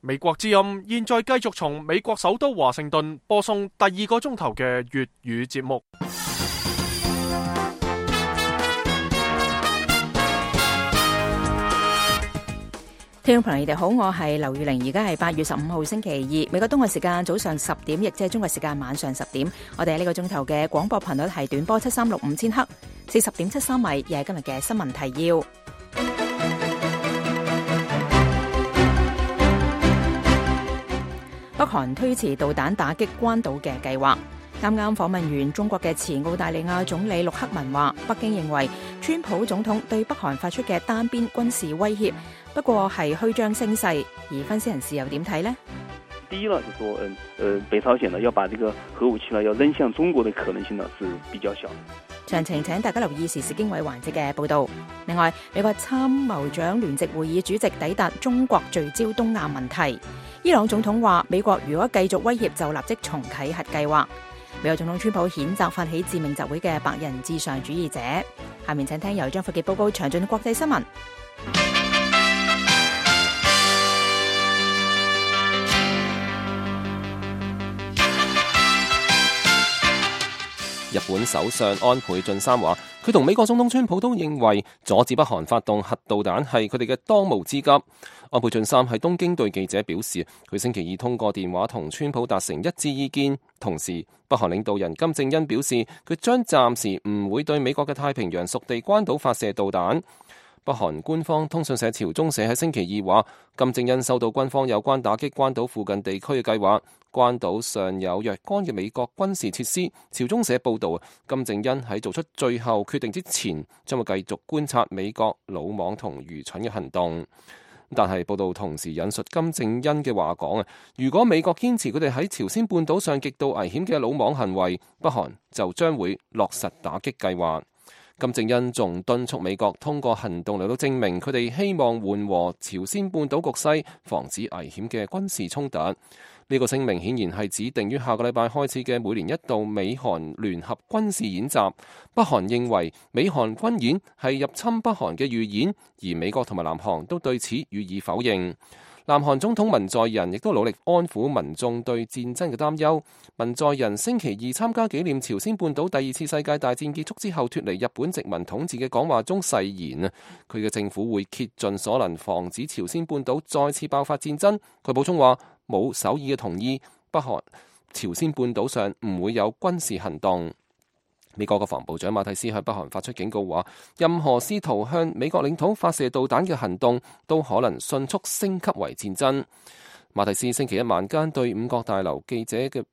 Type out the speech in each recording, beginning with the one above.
美國之音現在繼續從美國首都華盛頓播送第2個鐘頭嘅粵語節目。 聽眾朋友，你哋好，我係劉玉玲，而家係8月15號星期二，美國東岸時間早上10點，亦即係中國時間晚上10點。我哋喺呢個鐘頭嘅廣播頻率係短波7365000赫，40.73米，亦係今日嘅新聞提要。北韓推遲導彈打擊關島嘅計劃。啱啱訪問完中國嘅前澳大利亞總理陸克文話，北京認為川普總統對北韓發出嘅單邊軍事威脅不過係虛張聲勢，而分析人士又點睇呢？ 第一呢，就說北朝鮮呢要把這個核武器呢要扔向中國的可能性呢是比較小。 詳情請大家留意時事經緯環節嘅報導。另外，美國參謀長聯席會議主席抵達中國，聚焦東亞問題。伊朗總統話，美國如果繼續威脅，就立即重啟核計劃。美國總統川普譴責發起致命集會嘅白人至上主義者。下面請聽由張富傑報告詳盡國際新聞。 日本首相安倍晉三話，佢同美國總統川普都認為阻止北韓發動核導彈係佢哋嘅當務之急。安倍晉三喺東京對記者表示，佢星期二通過電話同川普達成一致意見。同時，北韓領導人金正恩表示，佢將暫時唔會對美國嘅太平洋屬地關島發射導彈。北韓官方通訊社朝中社喺星期二話，金正恩收到軍方有關打擊關島附近地區嘅計劃。關島上有若干嘅美國軍事設施。朝中社報導，金正恩喺做出最後決定之前，將會繼續觀察美國魯莽同愚蠢嘅行動。但係報導同時引述金正恩嘅話講啊，如果美國堅持佢哋喺朝鮮半島上極度危險嘅魯莽行為，北韓就將會落實打擊計劃。金正恩仲敦促美國通過行動嚟到證明佢哋希望緩和朝鮮半島局勢，防止危險嘅軍事衝突。呢個聲明顯然係指定於下個禮拜開始嘅每年一度美韓聯合軍事演習。北韓認為美韓軍演係入侵北韓嘅預演，而美國同埋南韓都對此予以否認。南韓總統文在寅亦都努力安撫民眾對戰爭嘅擔憂。文在寅星期二參加紀念朝鮮半島第2次世界大戰結束之後脫離日本殖民統治嘅講話中誓言，佢嘅政府會竭盡所能防止朝鮮半島再次爆發戰爭。佢補充話，冇首爾嘅同意，北韓朝鮮半島上唔會有軍事行動。美國國防部長馬蒂斯向北韓發出警告話，任何試圖向美國領土發射導彈嘅行動都可能迅速升級為戰爭。馬蒂斯星期一晚間對五角大樓嘅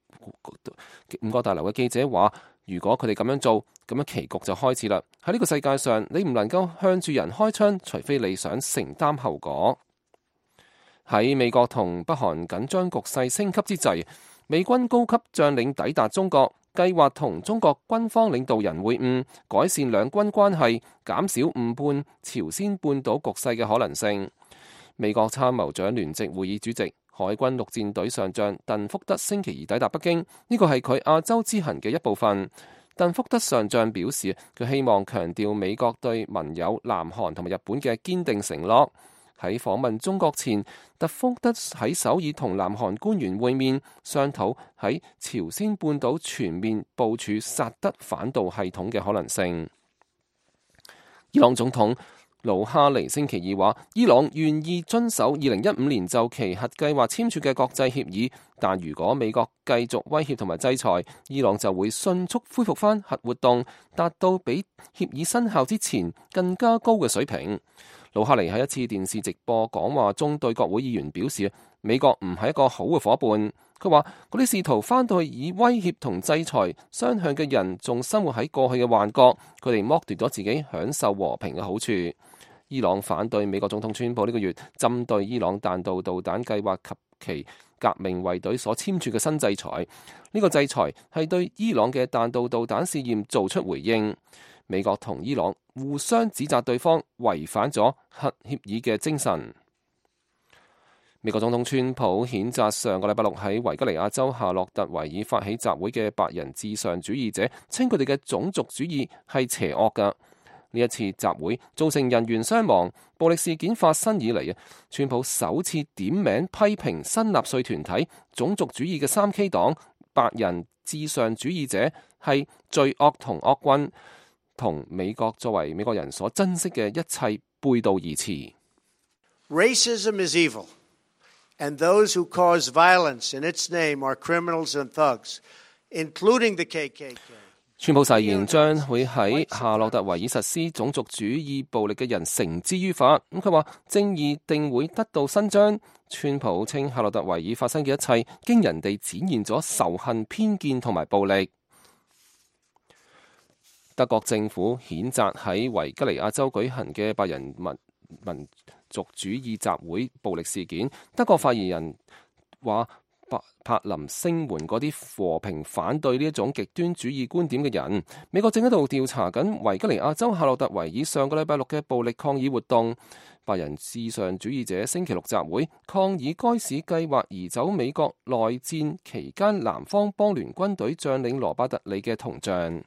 記者話，如果佢哋咁樣做，咁樣棋局就開始啦。喺呢個世界上，你唔能夠向住人開槍，除非你想承擔後果。喺美國同北韓緊張局勢升級之際，美軍高級將領抵達中國，計劃同中國軍方領導人會晤，改善兩軍關係，減少誤判朝鮮半島局勢嘅可能性。美國參謀長聯席會議主席、海軍陸戰隊上將鄧福德星期二抵達北京，呢個係佢亞洲之行嘅一部分。鄧福德上將表示，佢希望強調美國對盟友南韓同埋日本嘅堅定承諾。喺訪問中國前，鄧福德喺首爾同南韓官員會面，商討喺朝鮮半島全面部署薩德反導系統嘅可能性。伊朗總統魯哈尼星期二話，伊朗願意遵守2015年就其核計劃簽署嘅國際協議，但如果美國繼續威脅同埋制裁，伊朗就會迅速恢復返核活動，達到比協議生效之前更加高嘅水平。魯哈尼喺一次電視直播講話中對國會議員表示，美國唔係一個好嘅夥伴。佢話嗰啲試圖翻到去以威脅同制裁雙向嘅人，仲生活喺過去嘅幻覺，佢哋剝奪咗自己享受和平嘅好處。伊朗反對美國總統川普呢個月針對伊朗彈道導彈計劃及其革命衛隊所簽署嘅新制裁。呢個制裁係對伊朗嘅彈道導彈試驗做出回應。美國同伊朗互相指責對方違反咗核協議嘅精神。美國總統川普譴責上個禮拜六喺維吉尼亞州夏洛特維爾發起集會嘅白人至上主義者，稱佢哋嘅種族主義係邪惡㗎。 呢一次集會造成人員傷亡，暴力事件發生以嚟，川普首次點名批評新納粹團體、種族主義嘅3K 黨、白人至上主義者係罪惡同惡棍，同美國作為美國人所珍惜嘅一切背道而馳。 Racism is evil, and those who cause violence in its name are criminals and thugs, including the KKK。 川普誓言將會喺夏洛特維爾實施種族主義暴力嘅人繩之於法。咁佢話正義定會得到伸張。川普稱夏洛特維爾發生嘅一切驚人地展現咗仇恨、偏見同埋暴力。德國政府譴責喺維吉尼亞州舉行嘅白人民族主義集會暴力事件。德國發言人話柏林聲援嗰啲和平反對呢一種極端主義觀點嘅人。美國正喺度調查緊維吉尼亞州夏洛特維爾上個禮拜六嘅暴力抗議活動。白人至上主義者星期六集會抗議該市計劃移走美國內戰期間南方邦聯軍隊將領羅伯特里嘅銅像。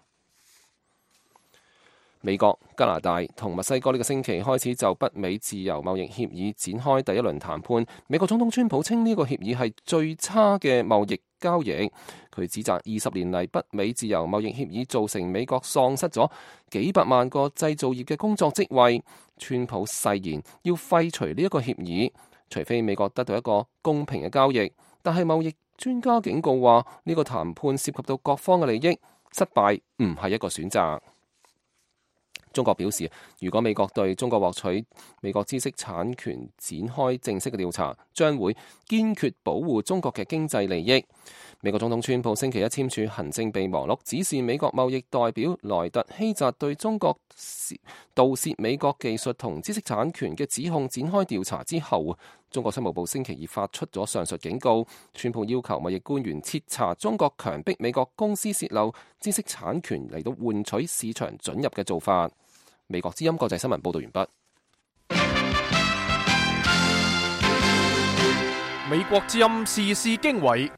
美國、加拿大同墨西哥呢個星期開始就北美自由貿易協議展開第一輪談判。美國總統川普稱呢個協議係最差嘅貿易交易。佢指責20年嚟北美自由貿易協議造成美國喪失咗幾百萬個製造業嘅工作職位。川普誓言要廢除呢一個協議，除非美國得到一個公平嘅交易。但係貿易專家警告話，呢個談判涉及到各方嘅利益，失敗唔係一個選擇。中國表示，如果美國對中國獲取美國知識產權展開正式嘅調查，將會堅決保護中國嘅經濟利益。美國總統川普星期一簽署行政備忘錄，指示美國貿易代表萊特希澤對中國盜竊美國技術同知識產權嘅指控展開調查之後，中國商務部星期二發出咗上述警告。川普要求貿易官員徹查中國強迫美國公司洩漏知識產權嚟到換取市場准入嘅做法。美國之音國際新聞報道完畢。 美國之音時事經緯，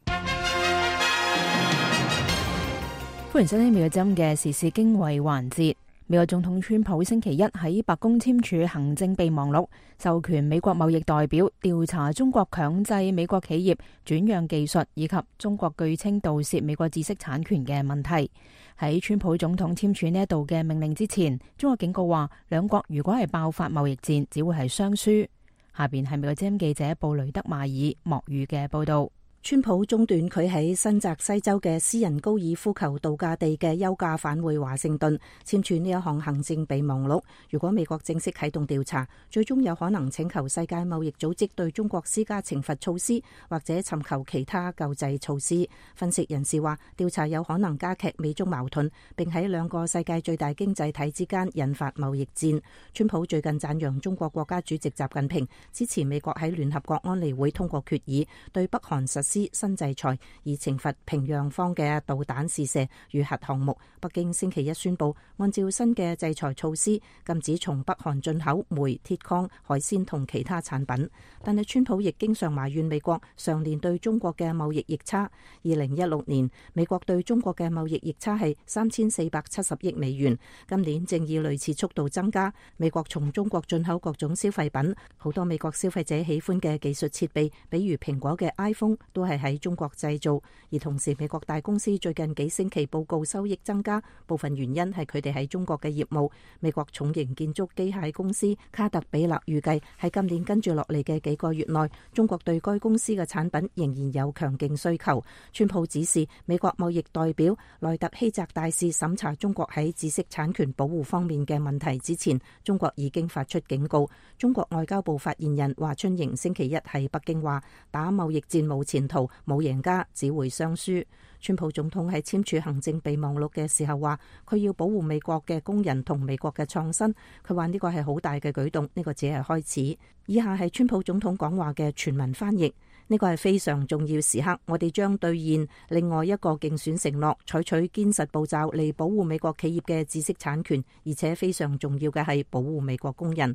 歡迎收聽美國之音嘅時事經緯環節。美國總統川普星期一喺白宮簽署行政備忘錄，授權美國貿易代表調查中國強制美國企業轉讓技術以及中國據稱盜竊美國知識產權嘅問題。喺川普總統簽署呢一度嘅命令之前，中國警告話，兩國如果係爆發貿易戰，只會係雙輸。下邊係美國之音記者布雷德馬爾莫語嘅報道。川普中斷佢喺新澤西州嘅私人高爾夫球度假地嘅休假，返回華盛頓簽署呢一項行政備忘錄。如果美國正式啟動調查，最終有可能請求世界貿易組織對中國施加懲罰措施，或者尋求其他救濟措施。分析人士話，調查有可能加劇美中矛盾，並喺兩個世界最大經濟體之間引發貿易戰。川普最近讚揚中國國家主席習近平支持美國喺聯合國安理會通過決議，對北韓實施新制裁，以懲罰平壤方嘅導彈試射與核項目。北京星期一宣布，按照新嘅制裁措施，禁止從北韓進口煤、鐵礦、海鮮同其他產品。但係川普亦經常埋怨美國常年對中國嘅貿易逆差。2016年，美國對中國嘅貿易逆差係3470億美元，今年正以類似速度增加。美國從中國進口各種消費品，好多美國消費者喜歡嘅技術設備，比如蘋果嘅 iPhone，都係喺中國製造。而同時，美國大公司最近幾星期報告收益增加，部分原因係佢哋喺中國嘅業務。美國重型建築機械公司卡特彼勒預計喺今年跟住落嚟嘅幾個月內，中國對該公司嘅產品仍然有強勁需求。川普指示美國貿易代表萊特希澤大使審查中國喺知識產權保護方面嘅問題之前，中國已經發出警告。中國外交部發言人華春瑩星期一喺北京話，打貿易戰冇前途，冇贏家，只會雙輸。川普總統喺簽署行政備忘錄嘅時候話，佢要保護美國嘅工人同美國嘅創新。佢話呢個係好大嘅舉動，呢個只係開始。以下係川普總統講話嘅全文翻譯。呢個係非常重要時刻，我哋將兌現另外一個競選承諾，採取堅實步驟嚟保護美國企業嘅知識產權，而且非常重要嘅係保護美國工人。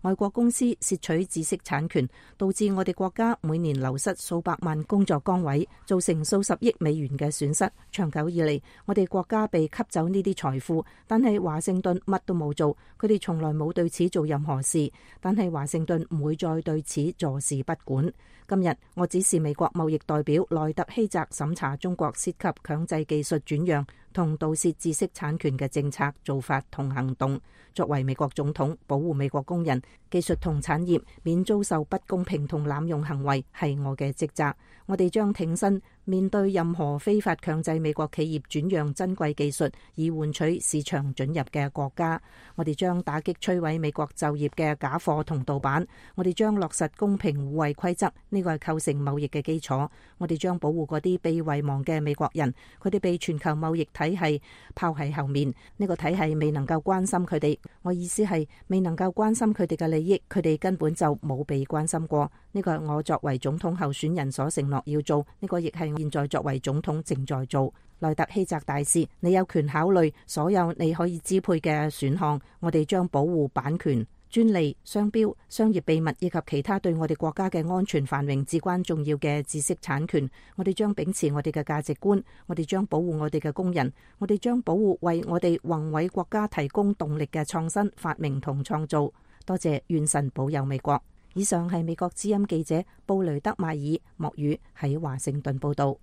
外國公司竊取知識產權，導致我哋國家每年流失數百萬工作崗位，造成數十億美元嘅損失。長久以嚟，我哋國家被吸走呢啲財富，但係華盛頓乜都冇做，佢哋從來冇對此做任何事。但係華盛頓唔會再對此坐視不管。今日我指示美國貿易代表萊特希澤審查中國涉及強制技術轉讓同盜竊知識產權嘅政策做法同行動。作為美國總統，保護美國工人、技術同產業免遭受不公平同濫用行為係我嘅職責。我哋將挺身面對任何非法強制美國企業轉讓珍貴技術以換取市場准入嘅國家。我哋將打擊摧毀美國就業嘅假貨同盜版。我哋將落實公平互惠規則，呢個係構成貿易嘅基礎。我哋將保護嗰啲被遺忘嘅美國人，佢哋被全球貿易體系拋喺後面。呢個體系未能夠關心佢哋，我意思係未能夠關心佢哋嘅利益，佢哋根本就冇被關心過。呢個係我作為總統候選人所承諾要做，呢個亦係我現在作為總統正在做。萊特希澤大使，你有權考慮所有你可以支配嘅選項。我哋將保護版權、專利、商標、商業秘密以及其他對我哋國家嘅安全繁榮至關重要嘅知識產權。我哋將秉持我哋嘅價值觀，我哋將保護我哋嘅工人，我哋將保護為我哋宏偉國家提供動力嘅創新、發明同創造。多謝，願神保佑美國。以上係美國之音記者布雷德邁爾莫語喺華盛頓報道。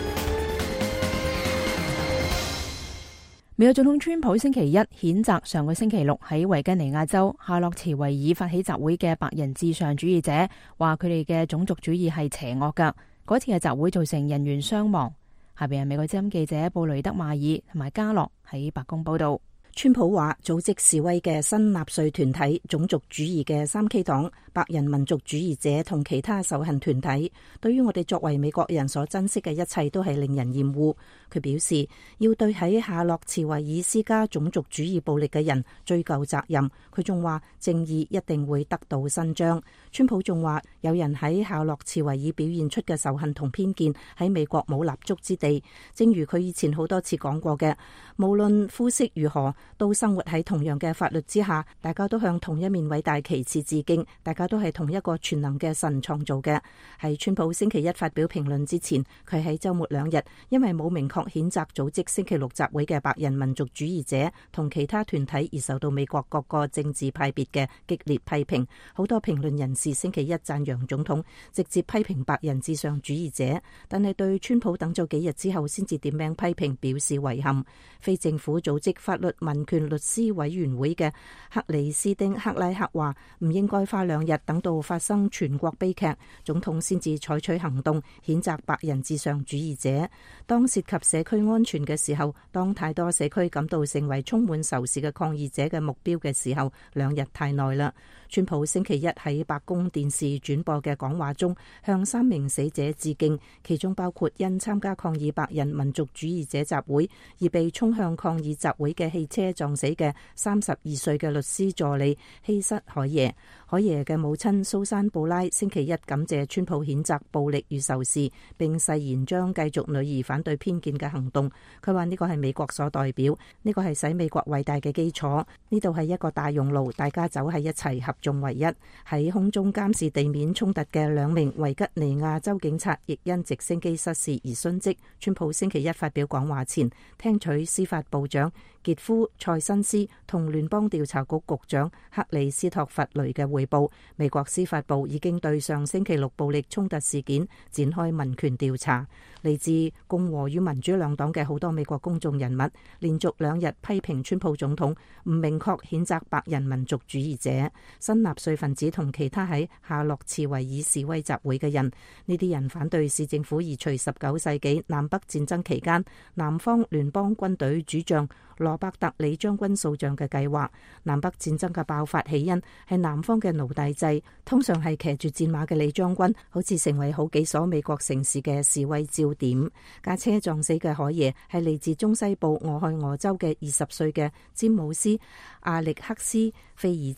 美國總統川普星期一譴責上個星期六喺維吉尼亞州夏洛茨維爾發起集會嘅白人至上主義者，話佢哋嘅種族主義係邪惡㗎。嗰次嘅集會造成人員傷亡。下邊係美國之音記者布雷德邁爾同埋加洛喺白宮報道。 川普話組織示威嘅新納粹團體、種族主義嘅3K 黨、白人民族主義者同其他仇恨團體，對於我哋作為美國人所珍惜嘅一切都係令人厭惡。佢表示要對喺夏洛茨維爾施加種族主義暴力嘅人追究責任。佢仲話正義一定會得到伸張。川普仲話有人喺夏洛茨維爾表現出嘅仇恨同偏見喺美國冇立足之地。正如佢以前好多次講過嘅，無論膚色如何，都生活喺同樣嘅法律之下，大家都向同一面偉大旗幟致敬，大家都係同一個全能嘅神創造嘅。喺川普星期一發表評論之前，佢喺週末2日因為冇明確譴責組織星期六集會嘅白人民族主義者同其他團體而受到美國各個政治派別嘅激烈批評。好多評論人士星期一讚揚總統，直接批評白人至上主義者，但係對川普等咗幾日之後先至點名批評表示遺憾。非政府組織法律民權律師委員會嘅克里斯丁克拉克話唔應該花2日等到發生全國悲劇，總統先至採取行動譴責白人至上主義者。當涉及社區安全嘅時候，當太多社區感到成為充滿仇視嘅抗議者嘅目標嘅時候，2日太耐啦。川普星期一喺白宮電視轉播嘅講話中向3名死者致敬，其中包括因參加抗議白人民族主義者集會而被衝向抗議集會嘅汽車撞死嘅32歲嘅律師助理希瑟海耶。海耶嘅母親蘇珊布拉星期一感謝川普譴責暴力與仇視，並誓言將繼續女兒反對偏見嘅行動。佢話呢個係美國所代表，呢個係使美國偉大嘅基礎，呢度係一個大熔爐，大家走喺一齊合眾為一。喺空中監視地面衝突嘅2名維吉尼亞州警察亦因直升機失事而殉職。川普星期一發表講話前，聽取司法部長傑夫塞辛斯同聯邦調查局局長克里斯托弗雷嘅匯報。美國司法部已經對上星期六暴力衝突事件展開民權調查。嚟自共和與民主兩黨嘅好多美國公眾人物連續2日批評川普總統唔明確譴責白人民族主義者、新納粹分子同其他喺夏洛茨維爾示威集會嘅人。呢啲人反對市政府移除19世紀南北戰爭期間南方聯邦軍隊主將羅伯特李將軍塑像嘅計劃。南北戰爭嘅爆發起因係南方嘅奴隸制，通常係騎住戰馬嘅李將軍好似成為好幾所美國城市嘅示威焦點。駕車撞死嘅海耶係嚟自中西部俄亥俄州嘅20歲嘅詹姆斯阿力克斯菲爾茲。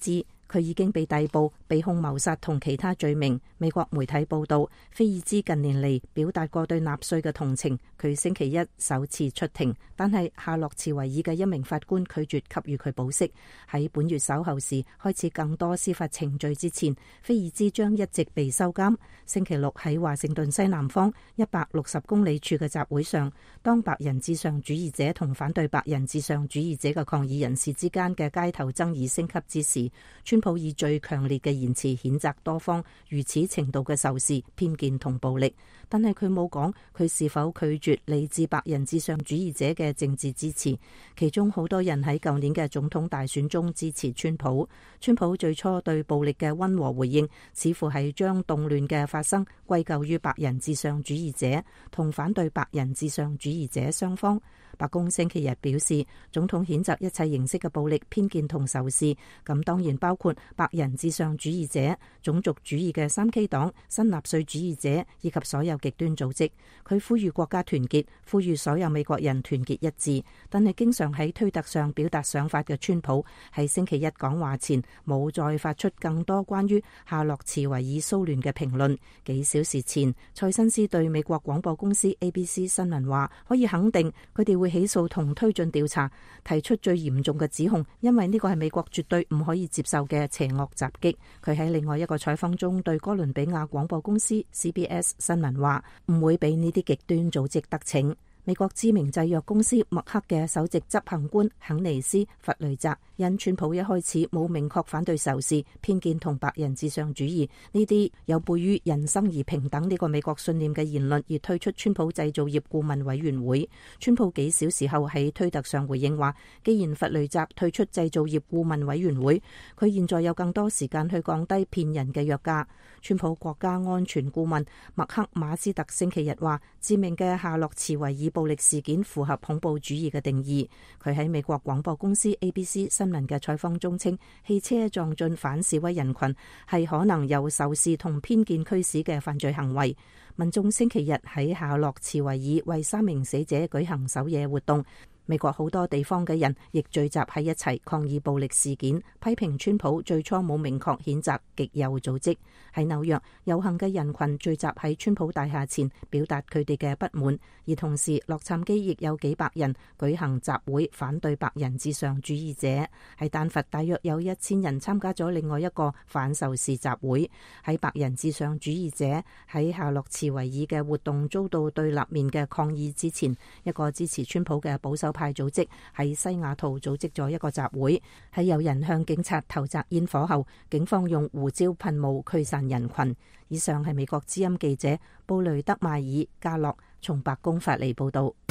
佢已經被逮捕，被控謀殺同其他罪名。美國媒體報道，菲爾茲近年嚟表達過對納粹嘅同情。佢星期一首次出庭，但係夏洛茨維爾嘅一名法官拒絕給予佢保釋。喺本月稍後時開始更多司法程序之前，菲爾茲將一直被收監。星期六喺華盛頓西南方160公里處嘅集會上，當白人至上主義者同反對白人至上主義者嘅抗議人士之間嘅街頭爭議升級之時，川普以最強烈嘅言辭譴責多方如此程度嘅仇視、偏見同暴力，但係佢冇講佢是否拒絕嚟自白人至上主義者嘅政治支持。其中好多人喺舊年嘅總統大選中支持川普。川普最初對暴力嘅溫和回應，似乎係將動亂嘅發生歸咎於白人至上主義者同反對白人至上主義者雙方。白宮星期日表示，總統譴責一切形式嘅暴力、偏見同仇視，咁當然包括白人至上主義者、種族主義嘅3K 黨、新納粹主義者以及所有極端組織。佢呼籲國家團結，呼籲所有美國人團結一致。但係經常喺推特上表達想法嘅川普喺星期一講話前冇再發出更多關於夏洛茨維爾騷亂嘅評論。幾小時前，蔡新斯對美國廣播公司 ABC 新聞話，可以肯定佢哋會起訴同推進調查，提出最嚴重嘅指控，因為呢個係美國絕對唔可以接受嘅邪惡襲擊。佢喺另外一個採訪中對哥倫比亞廣播公司 CBS 新聞話，唔會俾呢啲極端組織得逞。美國知名製藥公司默克嘅首席執行官肯尼斯·弗雷澤因川普一開始冇明確反對仇視、偏見同白人至上主義呢啲有悖於人生而平等呢個美國信念嘅言論而退出川普製造業顧問委員會。川普幾小時後喺推特上回應話，既然弗雷澤退出製造業顧問委員會，佢現在有更多時間去降低騙人嘅藥價。川普國家安全顧問麥克馬斯特星期日話，致命嘅夏洛茨維爾暴力事件符合恐怖主義嘅定義。佢喺美國廣播公司 ABC 新聞嘅採訪中稱，汽車撞進反示威人群係可能由仇視同偏見驅使嘅犯罪行為。民眾星期日喺夏洛茨維爾為3名死者舉行守夜活動。美國好多地方嘅人亦聚集喺一齊抗議暴力事件，批評川普最初冇明確譴責極右組織。喺紐約，遊行嘅人群聚集喺川普大廈前，表達佢哋嘅不滿，而同時洛杉磯亦有幾百人舉行集會反對白人至上主義者。喺丹佛，大約有1000人參加咗另外一個反仇視集會。喺白人至上主義者喺夏洛茨維爾嘅活動遭到對立面嘅抗議之前，一個支持川普嘅保守派組織喺西雅圖組織咗一個集會。喺有人向警察投擲煙火後，警方用胡椒噴霧驅散人群。以上係美國之音記者布雷德邁爾加洛從白宮發嚟報道。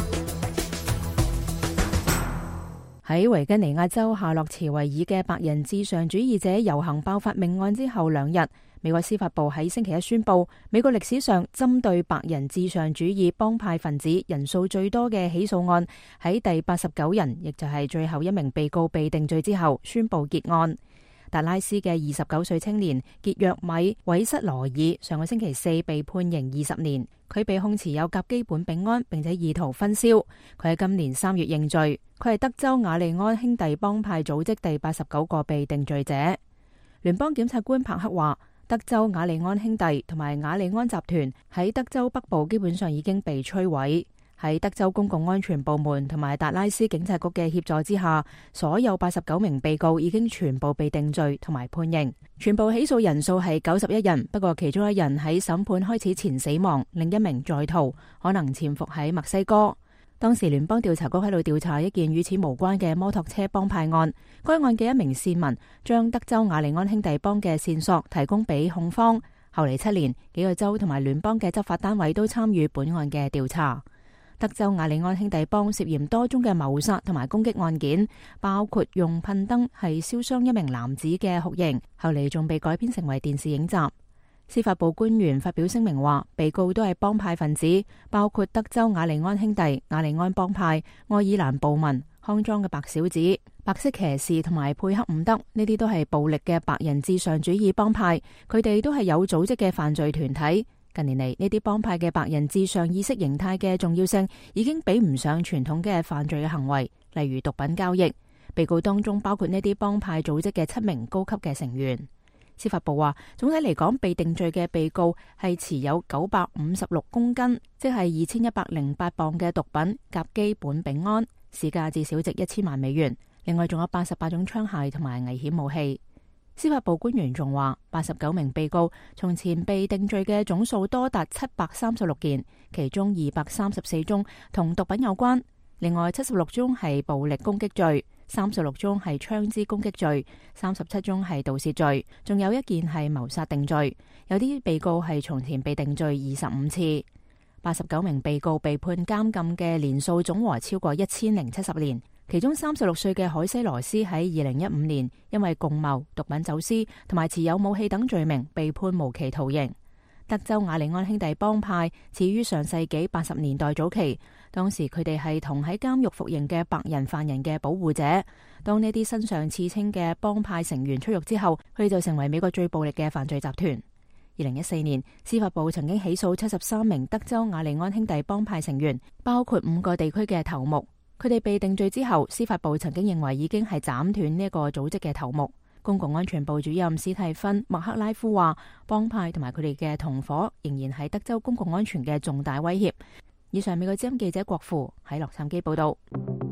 喺維吉尼亞州夏洛茨維爾嘅白人至上主義者遊行爆發命案之後2日，美國司法部喺星期一宣布，美國歷史上針對白人至上主義幫派分子人數最多嘅起訴案喺第89人，亦就係最後一名被告被定罪之後宣布結案。達拉斯嘅29歲青年傑約米韋瑟羅爾上個星期4被判刑20年，佢被控持有甲基苯丙胺並且意圖分銷。佢喺今年3月認罪，佢係德州雅利安兄弟幫派組織第89個被定罪者。聯邦檢察官帕克話，德州雅利安兄弟同埋雅利安集團喺德州北部基本上已經被摧毀。喺德州公共安全部門同埋達拉斯警察局嘅協助之下，所有89名被告已經全部被定罪同埋判刑。全部起訴人數係91人，不過其中一人喺審判開始前死亡，另一名在逃，可能潛伏喺墨西哥。當時聯邦調查局喺度調查一件與此無關嘅摩托車幫派案，該案嘅一名線民將德州雅利安兄弟幫嘅線索提供俾控方。後嚟7年，幾個州同埋聯邦嘅執法單位都參與本案嘅調查。德州雅利安兄弟幫涉嫌多宗嘅謀殺同埋攻擊案件，包括用噴燈係燒傷一名男子嘅酷刑，後嚟仲被改編成為電視影集。司法部官員發表聲明話，被告都係幫派分子，包括德州雅利安兄弟、雅利安幫派、愛爾蘭暴民、康莊嘅白小子、白色騎士同埋佩克伍德，呢啲都係暴力嘅白人至上主義幫派，佢哋都係有組織嘅犯罪團體。近年嚟，呢啲幫派嘅白人至上意識形態嘅重要性已經比唔上傳統嘅犯罪嘅行為，例如毒品交易。 被告當中包括呢啲幫派組織嘅7名高級嘅成員。司法部話，總體嚟講，被定罪嘅被告係持有956公斤，即係2108磅嘅毒品甲基苯丙胺，市價至少值1000萬美元。另外仲有88種槍械同埋危險武器。司法部官員仲話，89名被告從前被定罪嘅總數多達736件，其中234宗同毒品有關，另外76宗係暴力攻擊罪，36宗係槍支攻擊罪，37宗係盜竊罪，仲有1件係謀殺定罪。有啲被告係從前被定罪25次。89名被告被判監禁嘅年數總和超過1070年。其中36歲嘅海西羅斯喺2015年因為共謀、毒品走私同埋持有武器等罪名被判無期徒刑。德州亞利安兄弟幫派始於上世紀80年代早期，當時佢哋係同喺監獄服刑嘅白人犯人嘅保護者。當呢啲身上刺青嘅幫派成員出獄之後，佢哋就成為美國最暴力嘅犯罪集團。2014年，司法部曾經起訴73名德州亞利安兄弟幫派成員，包括5個地區嘅頭目。佢哋被定罪之後，司法部曾經認為已經係斬斷呢個組織嘅頭目。公共安全部主任史蒂芬·麥克拉夫話，幫派同埋佢哋嘅同伙仍然係德州公共安全嘅重大威脅。以上美國之音記者郭富喺洛杉磯報道。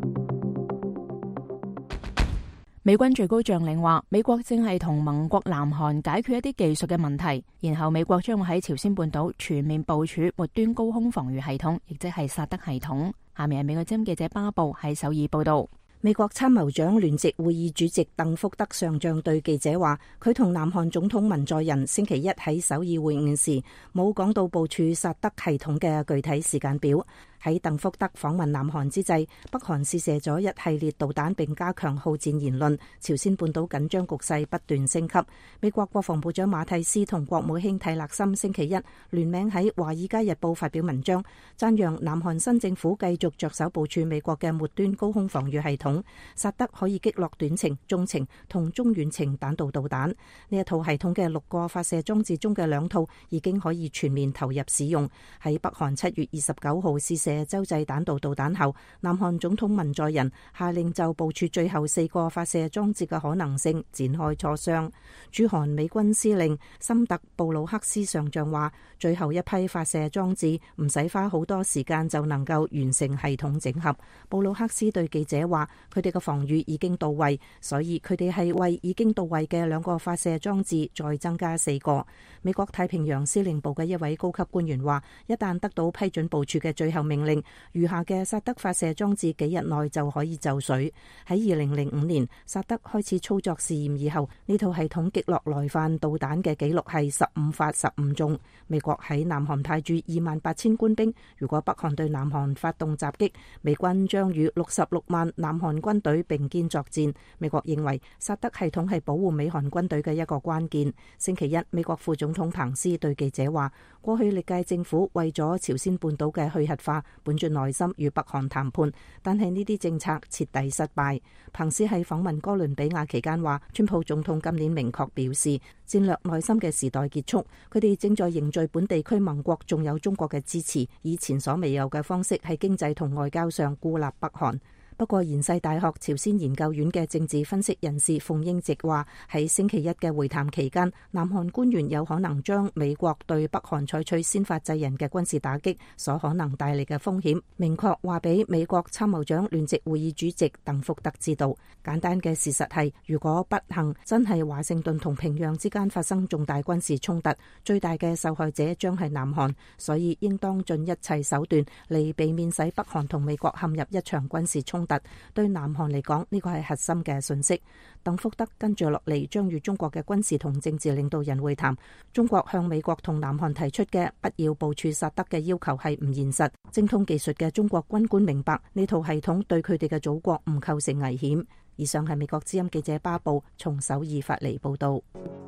美軍最高將領話，美國正係同盟國南韓解決一啲技術嘅問題，然後美國將會喺朝鮮半島全面部署末端高空防禦系統，亦即係薩德系統。下面係美國之音記者巴布喺首爾報道。 美國參謀長聯席會議主席鄧福德上將對記者話，佢同南韓總統文在寅星期一喺首爾會晤時，冇講到部署薩德系統嘅具體時間表。喺鄧福德訪問南韓之際，北韓試射咗一系列導彈並加強好戰言論，朝鮮半島緊張局勢不斷升級。美國國防部長馬蒂斯同國務卿蒂勒森星期一聯名喺《華爾街日報》發表文章，讚揚南韓新政府繼續着手部署美國嘅末端高空防禦系統，薩德可以擊落短程、中程同中遠程彈道導彈。呢一套系統嘅6個發射裝置中嘅2套已經可以全面投入使用。喺北韓7月29號試射洲際彈道導彈後，南韓總統文在寅下令就部署最後4個發射裝置嘅可能性展開磋商。駐韓美軍司令森特布魯克斯上將話，最後一批發射裝置唔使花好多時間就能夠完成系統整合。布魯克斯對記者話，佢哋嘅防禦已經到位，所以佢哋係為已經到位嘅2個發射裝置再增加4個。美國太平洋司令部嘅一位高級官員話，一旦得到批准部署嘅最後命令，餘下嘅薩德發射裝置幾日內就可以就緒。喺2005年薩德開始操作試驗以後，呢套系統擊落來犯導彈嘅紀錄係15發15中。美國喺南韓派駐28000官兵，如果北韓對南韓發動襲擊，美軍將與66萬南韓軍隊並肩作戰。美國認為薩德系統係保護美韓軍隊嘅一個關鍵。星期一，美國副總統彭斯對記者話，過去歷屆政府為咗朝鮮半島嘅去核化，本着耐心與北韓談判，但係呢啲政策徹底失敗。彭斯喺訪問哥倫比亞期間話，川普總統今年明確表示，戰略耐心嘅時代結束，佢哋正在凝聚本地區盟國仲有中國嘅支持，以前所未有嘅方式喺經濟同外交上孤立北韓。不過，延世大學朝鮮研究院嘅政治分析人士馮英直話，喺星期一嘅會談期間，南韓官員有可能將美國對北韓採取先發制人嘅軍事打擊所可能帶嚟嘅風險，明確話俾美國參謀長聯席會議主席鄧福德知道。簡單嘅事實係，如果不幸真係華盛頓同平壤之間發生重大軍事衝突，最大嘅受害者將係南韓，所以應當盡一切手段嚟避免使北韓同美國陷入一場軍事衝突。對南韓嚟講，呢個係核心嘅信息。鄧福德跟住落嚟將與中國嘅軍事同政治領導人會談。中國向美國同南韓提出嘅不要部署薩德嘅要求係唔現實。精通技術嘅中國軍官明白呢套系統對佢哋嘅祖國唔構成危險。以上係美國之音記者巴布從首爾發嚟報道。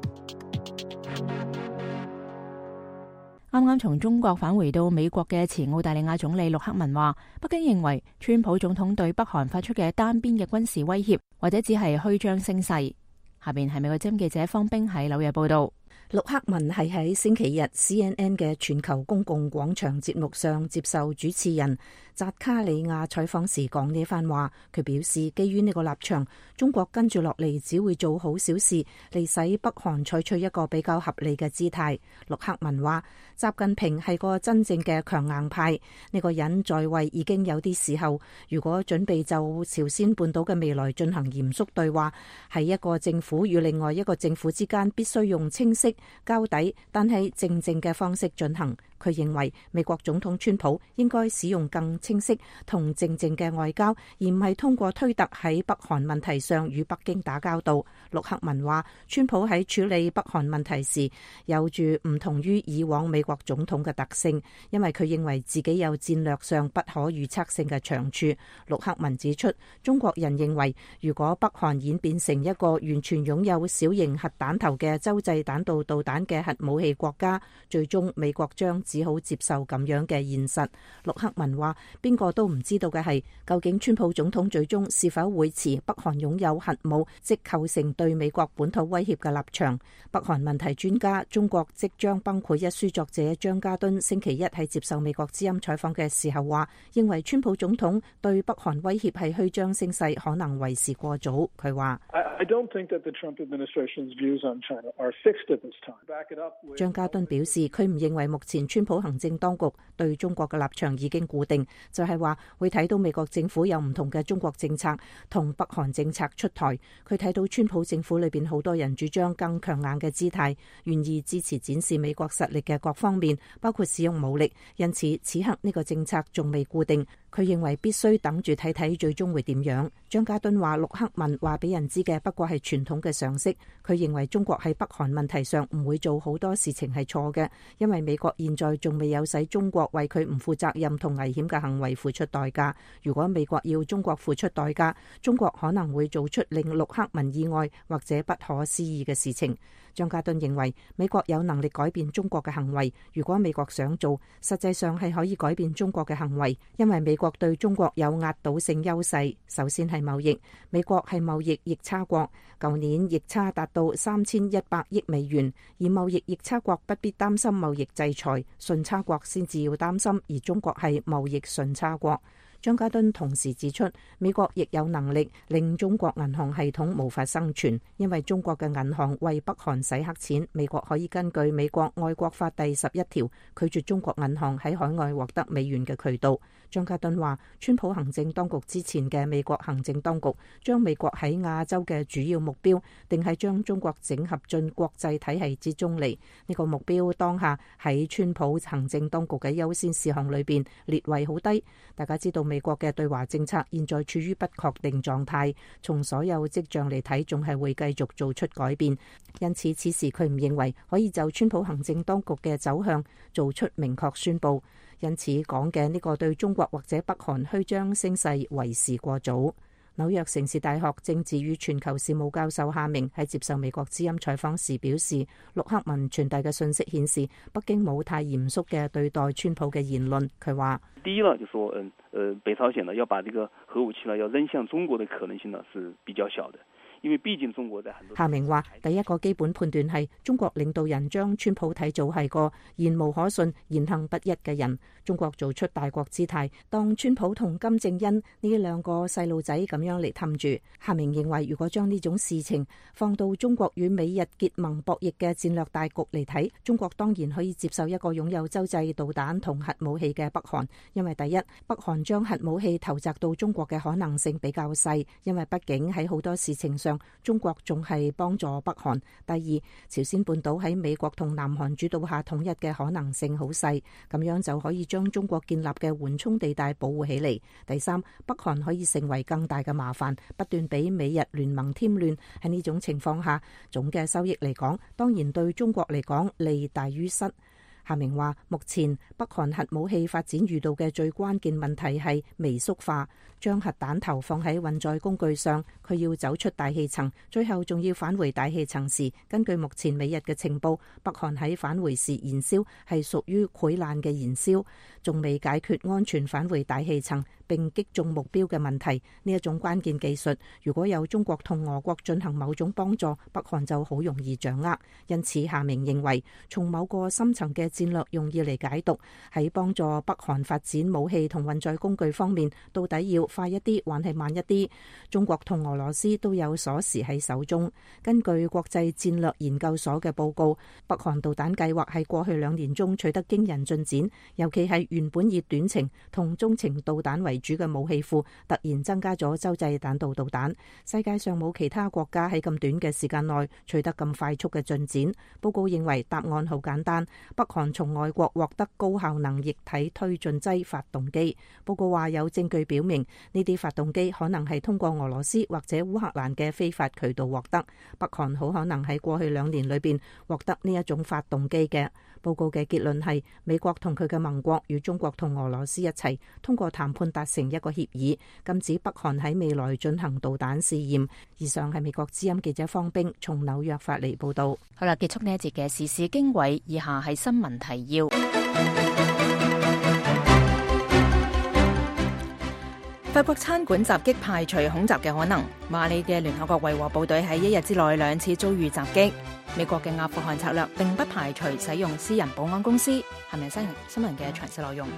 啱啱從中國返回到美國嘅前澳大利亞總理陸克文話，北京認為川普總統對北韓發出嘅單邊嘅軍事威脅，或者只係虛張聲勢。下邊係美國之音記者方冰喺紐約報道。 陸克文係喺星期日 CNN 嘅全球公共廣場節目上接受主持人扎卡里亞採訪時講呢番話。佢表示，基於呢個立場，中國跟住落嚟只會做好小事嚟使北韓採取一個比較合理嘅姿態。陸克文話，習近平係個真正嘅強硬派，呢個人在位已經有啲時候，如果準備就朝鮮半島嘅未來進行嚴肅對話，喺一個政府與另外一個政府之間必須用清晰交底但係靜靜嘅方式進行。佢認為美國總統川普應該使用更清晰同靜靜嘅外交，而唔係通過推特喺北韓問題上與北京打交道。陸克文話，川普喺處理北韓問題時有住唔同於以往美國總統嘅特性，因為佢認為自己有戰略上不可預測性嘅長處。陸克文指出，中國人認為如果北韓演變成一個完全擁有小型核彈頭嘅洲際彈道導彈嘅核武器國家，最終美國將只好接受咁樣嘅現實。陸克文話，邊個都唔知道嘅係，究竟川普總統最終是否會持北韓擁有核武即構成對美國本土威脅嘅立場。北韓問題專家、中國即將崩潰一書作者張家敦星期一喺接受美國之音採訪嘅時候話，認為川普總統對北韓威脅係虛張聲勢，可能為時過早。佢話張家敦表示，佢唔認為目前川普行政當局對中國嘅立場已經固定，就係話會睇到美國政府有唔同嘅中國政策同北韓政策出台。佢睇到川普政府裏邊好多人主張更強硬嘅姿態，願意支持展示美國實力嘅各方面，包括使用武力。因此此刻呢個政策仲未固定，佢認為必須等住睇睇最終會點樣。張家敦話，陸克文話俾人知嘅不過係傳統嘅常識。佢認為中國喺北韓問題上唔會做好多事情係錯嘅，因為美國現在仲未有使中國為佢唔負責任同危險嘅行為付出代價。如果美國要中國付出代價，中國可能會做出令陸克文意外或者不可思議嘅事情。張家敦認為美國有能力改變中國嘅行為，如果美國想做，實際上係可以改變中國嘅行為，因為美國對中國有壓倒性優勢。首先係貿易，美國係貿易逆差國，舊年逆差達到3100億美元，而貿易逆差國不必擔心貿易制裁，順差國先至要擔心，而中國係貿易順差國。張家敦同時指出，美國亦有能力令中國銀行系統無法生存，因為中國嘅銀行為北韓洗黑錢。美國可以根據美國外國法第11條拒絕中國銀行喺海外獲得美元嘅渠道。張家敦話，川普行政當局之前嘅美國行政當局將美國喺亞洲嘅主要目標定係將中國整合進國際體系之中嚟。呢個目標當下喺川普行政當局嘅優先事項裏邊列為好低。大家知道美國嘅對華政策現在處於不確定狀態，從所有跡象嚟睇，仲係會繼續做出改變。因此此時佢唔認為可以就川普行政當局嘅走向做出明確宣佈。因此講嘅呢個對中國或者北韓虛張聲勢為時過早。紐約城市大學政治與全球事務教授夏明喺接受美國之音採訪時表示，陸克文傳遞嘅信息顯示北京冇太嚴肅嘅對待川普嘅言論。佢話： 第一呢，就說北朝鮮呢要把這個核武器呢要扔向中國的可能性呢是比較小的。因為畢竟中國在很多。夏明話：第一個基本判斷係中國領導人將川普睇做係個言無可信、言行不一嘅人。中國做出大國姿態，當川普同金正恩呢兩個細路仔咁樣嚟氹住。夏明認為，如果將呢種事情放到中國與美日結盟博弈嘅戰略大局嚟睇，中國當然可以接受一個擁有洲際導彈同核武器嘅北韓，因為第一，北韓將核武器投擲到中國嘅可能性比較細，因為畢竟喺好多事情上，中國仲係幫助北韓。第二，朝鮮半島喺美國同南韓主導下統一嘅可能性好細，咁樣就可以將中國建立嘅緩衝地帶保護起嚟。第三，北韓可以成為更大嘅麻煩，不斷俾美日聯盟添亂。喺呢種情況下，總嘅收益嚟講，當然對中國嚟講利大於失。夏明話，目前北韓核武器發展遇到嘅最關鍵問題係微縮化，將核彈頭放喺運載工具上，佢要走出大氣層，最後仲要返回大氣層時，根據目前美日嘅情報，北韓喺返回時燃燒係屬於潰爛嘅燃燒。 仲未解決安全返回大氣層並擊中目標嘅問題。呢一種關鍵技術，如果有中國同俄國進行某種幫助，北韓就好容易掌握。因此，夏明認為，從某個深層嘅戰略用意嚟解讀，喺幫助北韓發展武器同運載工具方面，到底要快一啲，還係慢一啲？中國同俄羅斯都有鎖匙喺手中。根據國際戰略研究所嘅報告，北韓導彈計劃喺過去2年中取得驚人進展，尤其係原本以短程同中程導彈為主嘅武器庫，突然增加咗洲際彈道導彈。世界上冇其他國家喺咁短嘅時間內取得咁快速嘅進展。報告認為答案好簡單，北韓從外國獲得高效能液體推進劑發動機。報告話有證據表明呢啲發動機可能係通過俄羅斯或者烏克蘭嘅非法渠道獲得。北韓好可能喺過去2年裏邊獲得呢一種發動機嘅。報告嘅結論係美國同佢嘅盟國與中國同俄羅斯一齊通過談判達成一個協議，禁止北韓喺未來進行導彈試驗。以上係美國之音記者方冰從紐約發嚟報道。 好啦，結束呢一節嘅時事經緯，以下係新聞提要。法國餐館襲擊排除恐襲嘅可能。馬里嘅聯合國維和部隊喺1日之內2次遭遇襲擊。美國嘅阿富汗策略並不排除使用私人保安公司。係咪新聞嘅詳細內容？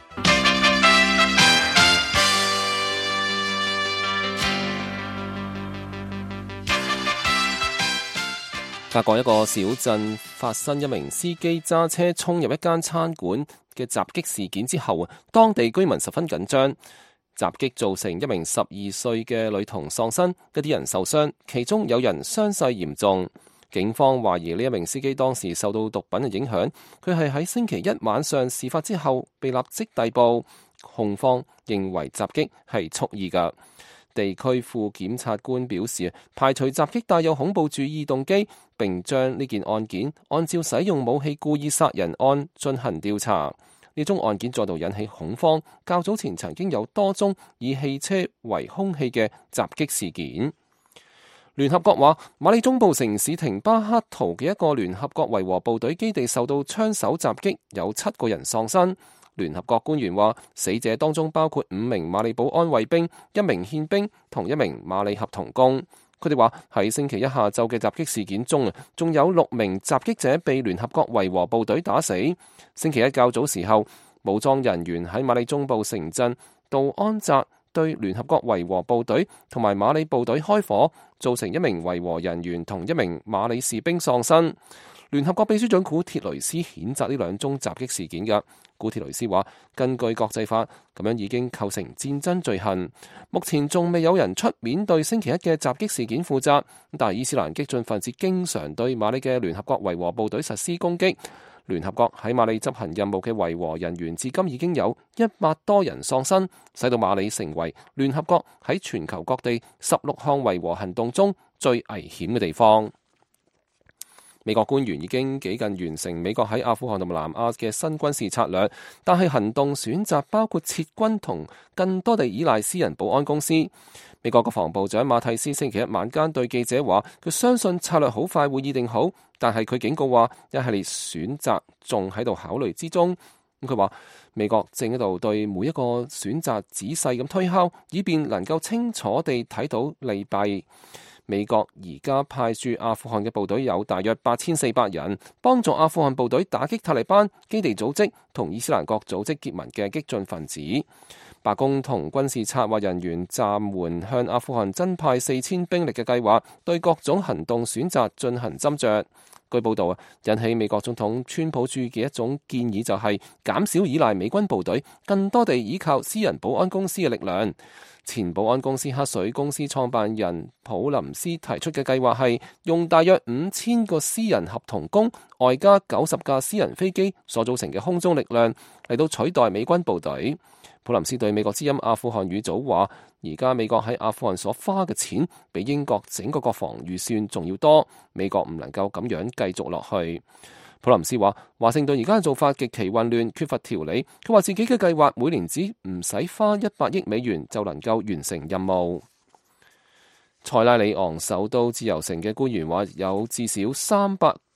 法國一個小鎮發生一名司機揸車衝入一間餐館嘅襲擊事件之後，當地居民十分緊張。襲擊造成一名12歲嘅女童喪生，一啲人受傷，其中有人傷勢嚴重。警方懷疑呢一名司機當時受到毒品嘅影響，佢係喺星期一晚上事發之後被立即逮捕。控方認為襲擊係蓄意㗎。地區副檢察官表示，排除襲擊帶有恐怖主義動機，並將呢件案件按照使用武器故意殺人案進行調查。呢宗案件再度引起恐慌。較早前曾經有多宗以汽車為兇器嘅襲擊事件。聯合國話，馬里中部城市廷巴克圖嘅一個聯合國維和部隊基地受到槍手襲擊，有7個人喪生。聯合國官員話，死者當中包括5名馬里保安衛兵、1名憲兵同1名馬里合同工。佢哋話喺星期一下晝嘅襲擊事件中，仲有6名襲擊者被聯合國維和部隊打死。星期一較早時候，武裝人員喺馬里中部城鎮杜安澤對聯合國維和部隊同埋馬里部隊開火，造成1名維和人員同1名馬里士兵喪生。聯合國秘書長古鐵雷斯譴責呢2宗襲擊事件嘅。古鐵雷斯話，根據國際法，咁樣已經構成戰爭罪行。目前仲未有人出面對星期一嘅襲擊事件負責，但係伊斯蘭激進分子經常對馬里嘅聯合國維和部隊實施攻擊。聯合國喺馬里執行任務嘅維和人員至今已經有100多人喪生，使到馬里成為聯合國喺全球各地16項維和行動中最危險嘅地方。美國官員已經幾近完成美國喺阿富汗同埋南亞嘅新軍事策略，但係行動選擇包括撤軍同更多地依賴私人保安公司。美國國防部長馬蒂斯星期一晚間對記者話，佢相信策略好快會擬定好，但係佢警告話一系列選擇仲喺度考慮之中。佢話美國正喺度對每一個選擇仔細咁推敲，以便能夠清楚地睇到利弊。美國而家派駐阿富汗嘅部隊有大約8400人，幫助阿富汗部隊打擊塔利班、基地組織同伊斯蘭國組織結盟嘅激進分子。白宮同軍事策劃人員暫緩向阿富汗增派4000兵力嘅計劃，對各種行動選擇進行斟酌。據報道引起美國總統川普注意嘅一種建議就係減少依賴美軍部隊，更多地依靠私人保安公司嘅力量。前保安公司黑水公司創辦人普林斯提出嘅計劃係用大約5000個私人合同工，外加90架私人飛機所組成嘅空中力量嚟到取代美軍部隊。普林斯對美國之音阿富汗語組話，而家美國喺阿富汗所花嘅錢比英國整個國防預算仲要多，美國唔能夠咁樣繼續落去。普林斯話，華盛頓而家嘅做法極其混亂，缺乏條理。佢話自己嘅計劃每年只唔使花100億美元就能夠完成任務。塞拉利昂首都自由城嘅官員話，有至少300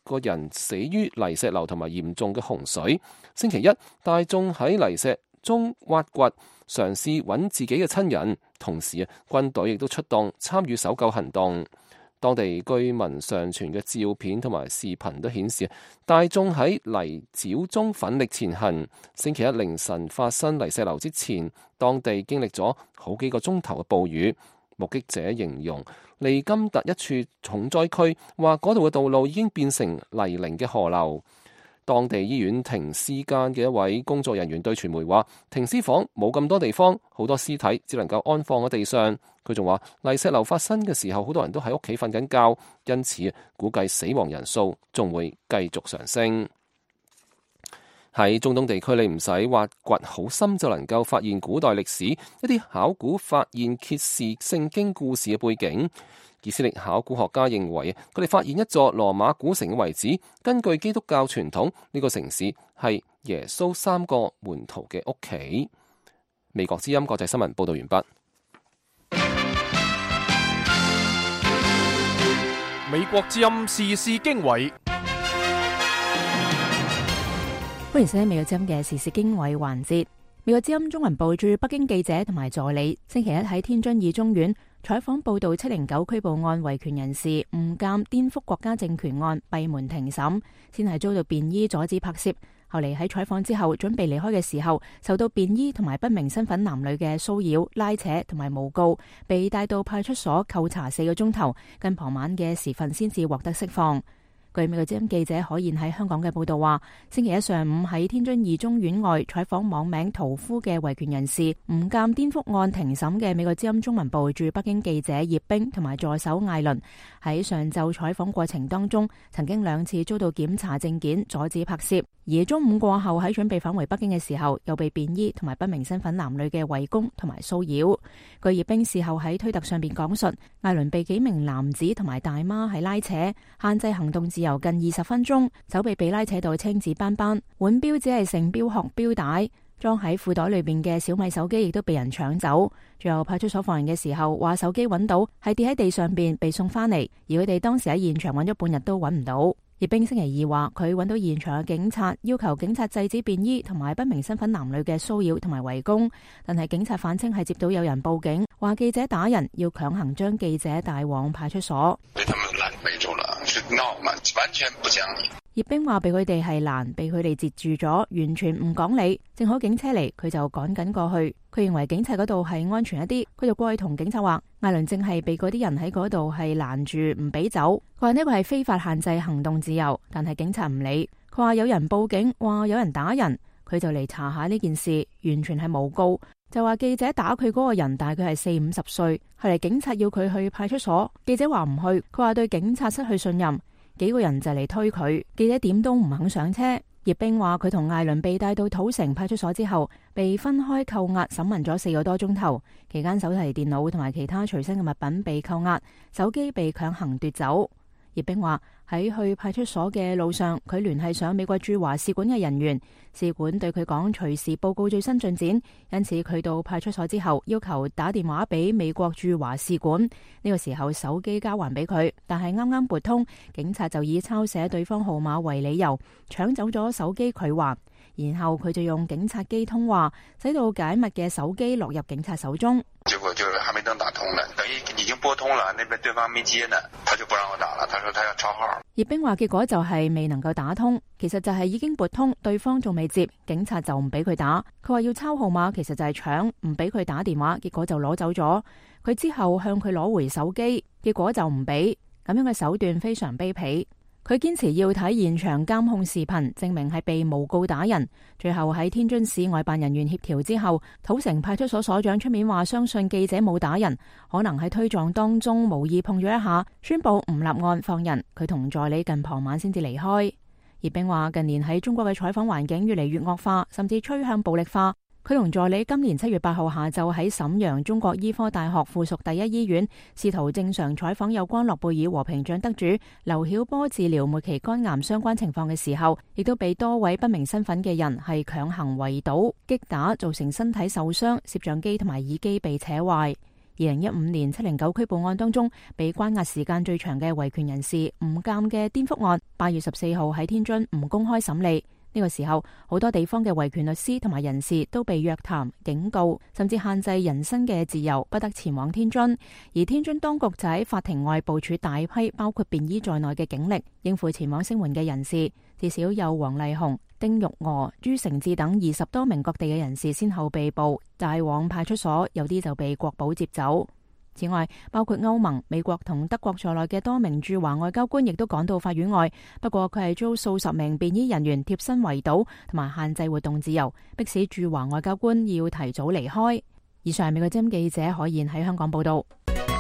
個人死於泥石流同埋嚴重嘅洪水。星期一，大眾喺泥石中挖掘，嘗試揾自己嘅親人，同時軍隊亦都出動參與搜救行動。當地居民上傳嘅照片同埋視頻都顯示，大眾喺泥沼中奮力前行。星期一凌晨發生泥石流之前，當地經歷咗好幾個鐘頭嘅暴雨。目擊者形容利金特一處重災區，話嗰度嘅道路已經變成泥濘嘅河流。當地醫院停屍間嘅一位工作人員對傳媒話，停屍房冇咁多地方，好多屍體只能夠安放喺地上。佢仲話，泥石流發生嘅時候，好多人都喺屋企瞓緊覺，因此估計死亡人數仲會繼續上升。喺中東地區，你唔使挖掘好深就能夠發現古代歷史，一啲考古發現揭示聖經故事嘅背景。以色列考古學家認為，佢哋發現一座羅馬古城嘅遺址。根據基督教傳統，呢個城市係耶穌3個門徒嘅屋企。美國之音國際新聞報道完畢。 美國之音時事經緯， 歡迎收聽美國之音嘅時事經緯環節。美國之音中文部駐北京記者同埋助理星期一喺天津二中院採訪報道709拘捕案維權人士誤監顛覆國家政權案閉門庭審，先係遭到便衣阻止拍攝，後嚟喺採訪之後準備離開嘅時候，受到便衣同埋不明身份男女嘅騷擾、拉扯同埋誣告，被帶到派出所扣查4個鐘頭，近傍晚嘅時分先至獲得釋放。據美國之音記者可言喺香港嘅報道話，星期一上午喺天津二中院外採訪網名屠夫嘅維權人士誤監顛覆案庭審嘅美國之音中文部駐北京記者葉冰同埋助手艾倫，喺上晝採訪過程當中，曾經2次遭到檢查證件，阻止拍攝。而中午過後喺準備返回北京嘅時候，又被便衣同埋不明身份男女嘅圍攻同埋騷擾。據葉冰事後喺推特上邊講述，艾倫被幾名男子同埋大媽係拉扯，限制行動自由近20分鐘，手臂被拉扯到青紫斑斑，腕錶只係剩錶殼錶帶，裝喺褲袋裏邊嘅小米手機亦都被人搶走。最後派出所放人嘅時候，話手機揾到係跌喺地上邊被送翻嚟，而佢哋當時喺現場揾咗半日都揾唔到。葉冰星期二話，佢揾到現場嘅警察，要求警察制止便衣同埋不明身份男女嘅騷擾同埋圍攻，但係警察反稱係接到有人報警，話記者打人，要強行將記者帶往派出所。 被他們攔圍住了，是鬧嘛，完全不講理。 葉冰話被佢哋係攔，被佢哋截住咗，完全唔講理。正好警車嚟，佢就趕緊過去。佢認為警察嗰度係安全一啲，佢就過去同警察話，艾倫正係被嗰啲人喺嗰度係攔住唔俾走。佢話呢個係非法限制行動自由，但係警察唔理。佢話有人報警，話有人打人，佢就嚟查下呢件事，完全係誣告。就話記者打佢嗰個人大概係40-50歲，後嚟警察要佢去派出所，記者話唔去，佢話對警察失去信任。幾個人就嚟推佢，記者點都唔肯上車。葉冰話佢同艾倫被帶到土城派出所之後，被分開扣押審問咗4個多鐘頭，期間手提電腦同埋其他隨身嘅物品被扣押，手機被強行奪走。葉冰話喺去派出所嘅路上，佢聯繫上美國駐華使館嘅人員，使館對佢講隨時報告最新進展，因此佢到派出所之後要求打電話俾美國駐華使館。呢個時候手機交還俾佢，但係啱啱撥通，警察就以抄寫對方號碼為理由搶走咗手機佢還，然後佢就用警察機通話，使到解密嘅手機落入警察手中。 結果就還沒等打通呢，等於已經撥通了，那邊對方沒接呢，他就不讓我打了，他說他要抄號。 葉冰話結果就係未能夠打通，其實就係已經撥通，對方仲未接，警察就唔俾佢打。佢話要抄號碼，其實就係搶，唔俾佢打電話，結果就攞走咗。佢之後向佢攞回手機，結果就唔俾。咁樣嘅手段非常卑鄙。佢堅持要睇現場監控視頻，證明係被誣告打人。最後喺天津市外辦人員協調之後，土城派出所所長出面話相信記者冇打人，可能喺推撞當中無意碰咗一下，宣布唔立案放人。佢同助理近傍晚先至離開。葉冰話近年喺中國嘅採訪環境越嚟越惡化，甚至趨向暴力化。佢同助理今年7月8號下晝喺瀋陽中國醫科大學附屬第一醫院，試圖正常採訪有關諾貝爾和平獎得主劉曉波治療末期肝癌相關情況嘅時候，亦都被多位不明身份嘅人係強行圍堵、擊打，造成身體受傷，攝像機同埋耳機被扯壞。 2015年709拘捕案當中，被關押時間最長嘅維權人士吳鑑嘅顛覆案，8月14號喺天津唔公開審理。呢個時候，好多地方嘅維權律師同埋人士都被約談、警告，甚至限制人身嘅自由，不得前往天津。而天津當局就喺法庭外部署大批包括便衣在內嘅警力，應付前往聲援嘅人士。至少有黃麗紅、丁玉娥、朱成志等20多名各地嘅人士先後被捕，帶往派出所，有啲就被國保接走。此外，包括歐盟、美國同德國在內嘅多名駐華外交官亦都趕到法院外，不過佢係遭數十名便衣人員貼身圍堵同埋限制活動自由，迫使駐華外交官要提早離開。以上係美國之音記者海燕喺香港報道。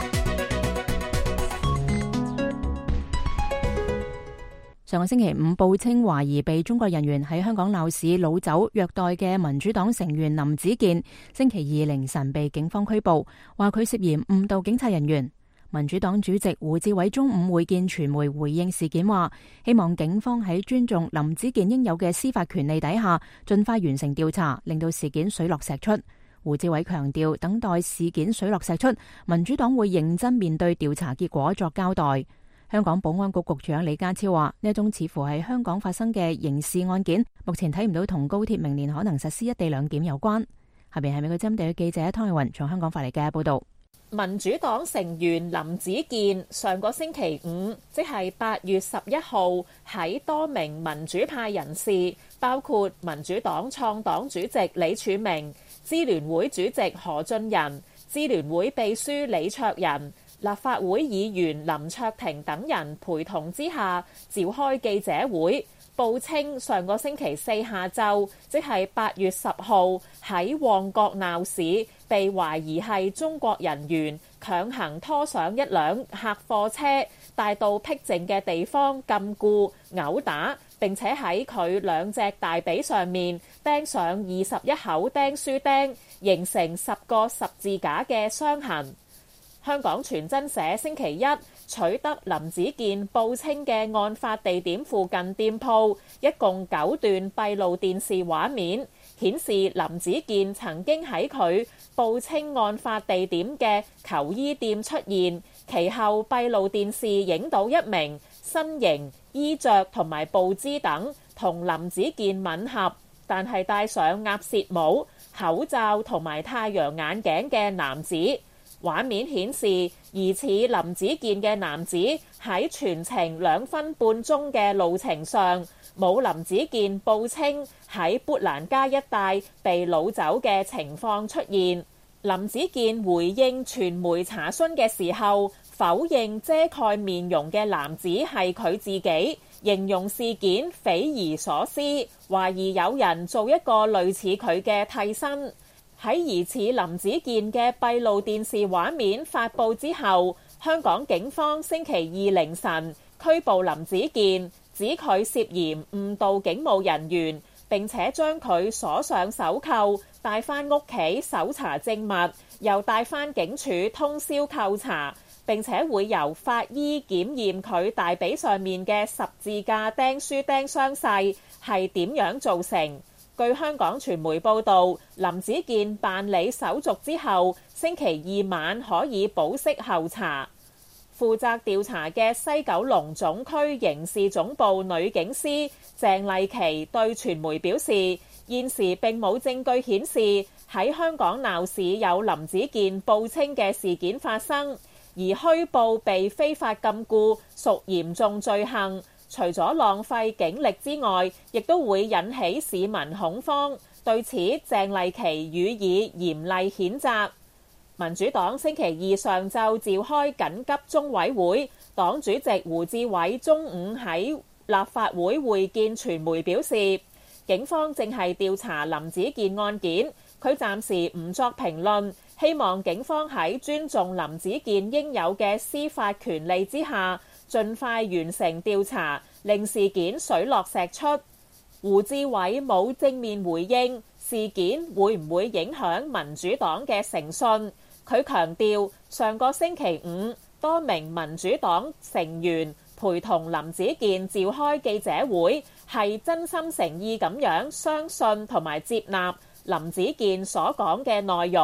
上個星期五，報稱懷疑被中國人員喺香港鬧市擄走虐待嘅民主黨成員林子健，星期二凌晨被警方拘捕，話佢涉嫌誤導警察人員。民主黨主席胡志偉中午會見傳媒回應事件，話希望警方喺尊重林子健應有嘅司法權利底下，盡快完成調查，令到事件水落石出。胡志偉強調，等待事件水落石出，民主黨會認真面對調查結果作交代。香港保安局局長李家超話，呢一宗似乎係香港發生嘅刑事案件，目前睇唔到同高鐵明年可能實施一地兩檢有關。下邊係美國針對嘅記者湯慧雲從香港發嚟嘅報道。 民主黨成員林子健上個星期五，即係8月11號，喺多名民主派人士，包括民主黨創黨主席李柱銘、支聯會主席何俊仁、支聯會秘書李卓人、立法會議員林卓廷等人陪同之下召開記者會，報稱上個星期四下晝，即係8月10號，喺旺角鬧市被懷疑係中國人員強行拖上一輛客貨車，帶到僻靜嘅地方禁錮、毆打，並且喺佢兩隻大髀上面釘上21口釘書釘，形成10個十字架嘅傷痕。香港傳真社星期一取得林子健報稱嘅案發地點附近店鋪一共9段閉路電視畫面，顯示林子健曾經喺佢報稱案發地點嘅球衣店出現，其後閉路電視影到一名身形、衣着同埋步姿等同林子健吻合，但係戴上鴨舌帽、口罩同埋太陽眼鏡嘅男子。畫面顯示，疑似林子健嘅男子喺全程2分半鐘嘅路程上，冇林子健報稱喺砵蘭街一帶被擄走嘅情況出現。林子健回應傳媒查詢嘅時候，否認遮蓋面容嘅男子係佢自己，形容事件匪夷所思，懷疑有人做一個類似佢嘅替身。喺疑似林子健嘅閉路電視畫面發布之後，香港警方星期二凌晨拘捕林子健，指佢涉嫌誤導警務人員，並且將佢鎖上手銬，帶返屋企搜查證物，又帶返警署通宵扣查，並且會由法醫檢驗佢大髀上面嘅十字架釘書釘傷勢係點樣造成。據香港傳媒報導，林子健辦理手續之後，星期二晚可以保釋候查。負責調查嘅西九龍總區刑事總部女警司鄭麗琪對傳媒表示，現時並冇證據顯示喺香港鬧市有林子健報稱嘅事件發生，而虛報被非法禁錮屬嚴重罪行。除咗浪費警力之外，亦都會引起市民恐慌。對此，鄭麗琪予以嚴厲譴責。民主黨星期二上晝召開緊急中委會，黨主席胡志偉中午喺立法會會見傳媒表示，警方正係調查林子健案件，佢暫時唔作評論，希望警方喺尊重林子健應有嘅司法權利之下，盡快完成調查，令事件水落石出。胡志偉冇正面回應事件會唔會影響民主黨嘅誠信。佢強調，上個星期五，多名民主黨成員陪同林子健召開記者會，係真心誠意咁樣相信同埋接納林子健所講嘅內容，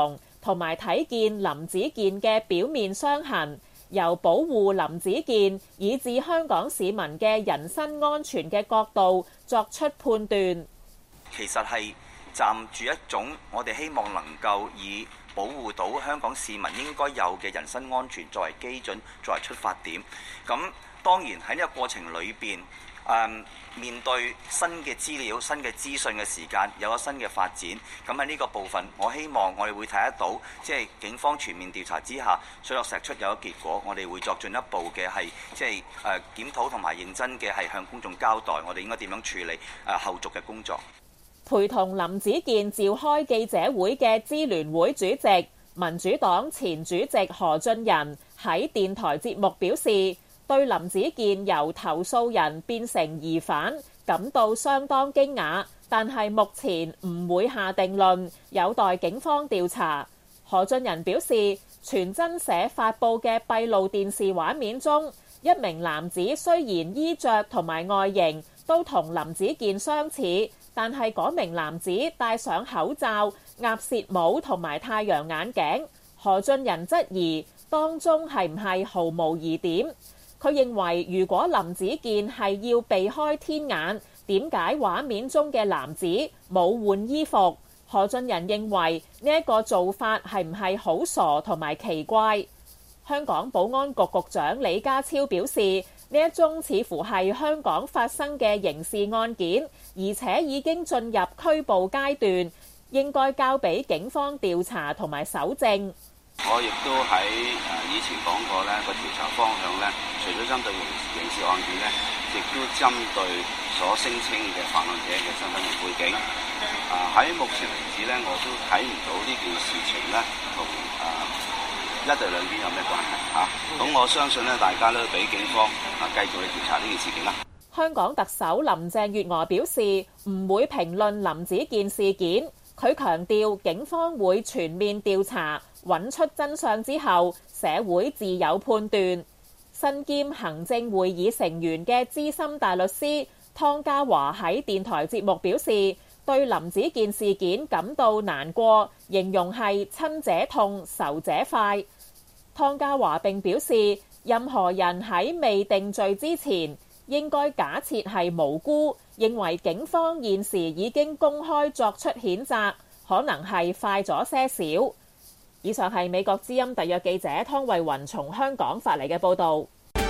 同埋睇見林子健嘅表面傷痕，由保護林子健以至香港市民嘅人身安全嘅角度作出判斷。 其實係站住一種我哋希望能夠以保護到香港市民應該有嘅人身安全作為基準，作為出發點。咁當然喺呢個過程裏邊，面對新嘅資料、新嘅資訊嘅時間，有咗新嘅發展。咁喺呢個部分，我希望我哋會睇得到，即係警方全面調查之下，水落石出有咗結果，我哋會作進一步嘅係即係檢討同埋認真嘅係向公眾交代，我哋應該點樣處理後續嘅工作。 陪同林子健召開記者會嘅支聯會主席、民主黨前主席何俊仁喺電台節目表示，對林子健由投訴人變成疑犯感到相當驚訝，但係目前唔會下定論，有待警方調查。何俊仁表示，傳真社發布嘅閉路電視畫面中，一名男子雖然衣着同埋外形都同林子健相似，但係嗰名男子戴上口罩、鴨舌帽同埋太陽眼鏡。何俊仁質疑當中係唔係毫無疑點。佢認為如果林子健係要避開天眼，點解畫面中嘅男子冇換衣服？何俊仁認為呢一個做法係唔係好傻同埋奇怪？香港保安局局長李家超表示，呢一宗似乎係香港發生嘅刑事案件，而且已經進入拘捕階段，應該交俾警方調查同埋搜證。 我亦都喺以前講過呢個調查方向呢，除咗針對刑事案件呢，亦都針對所聲稱嘅犯案者嘅身份同背景。喺目前為止呢，我都睇唔到呢件事情呢同一地兩檢有咩關係嚇？咁我相信呢，大家都俾警方繼續去調查呢件事件啦。 香港特首林鄭月娥表示唔會評論林子健事件，佢強調警方會全面調查，揾出真相之後，社會自有判斷。身兼行政會議成員嘅資深大律師湯家驊喺電台節目表示，對林子健事件感到難過，形容係親者痛，仇者快。湯家驊並表示，任何人喺未定罪之前，應該假設係無辜，認為警方現時已經公開作出譴責，可能係快咗些少。以上係美國之音特約記者湯慧雲從香港發嚟嘅報導。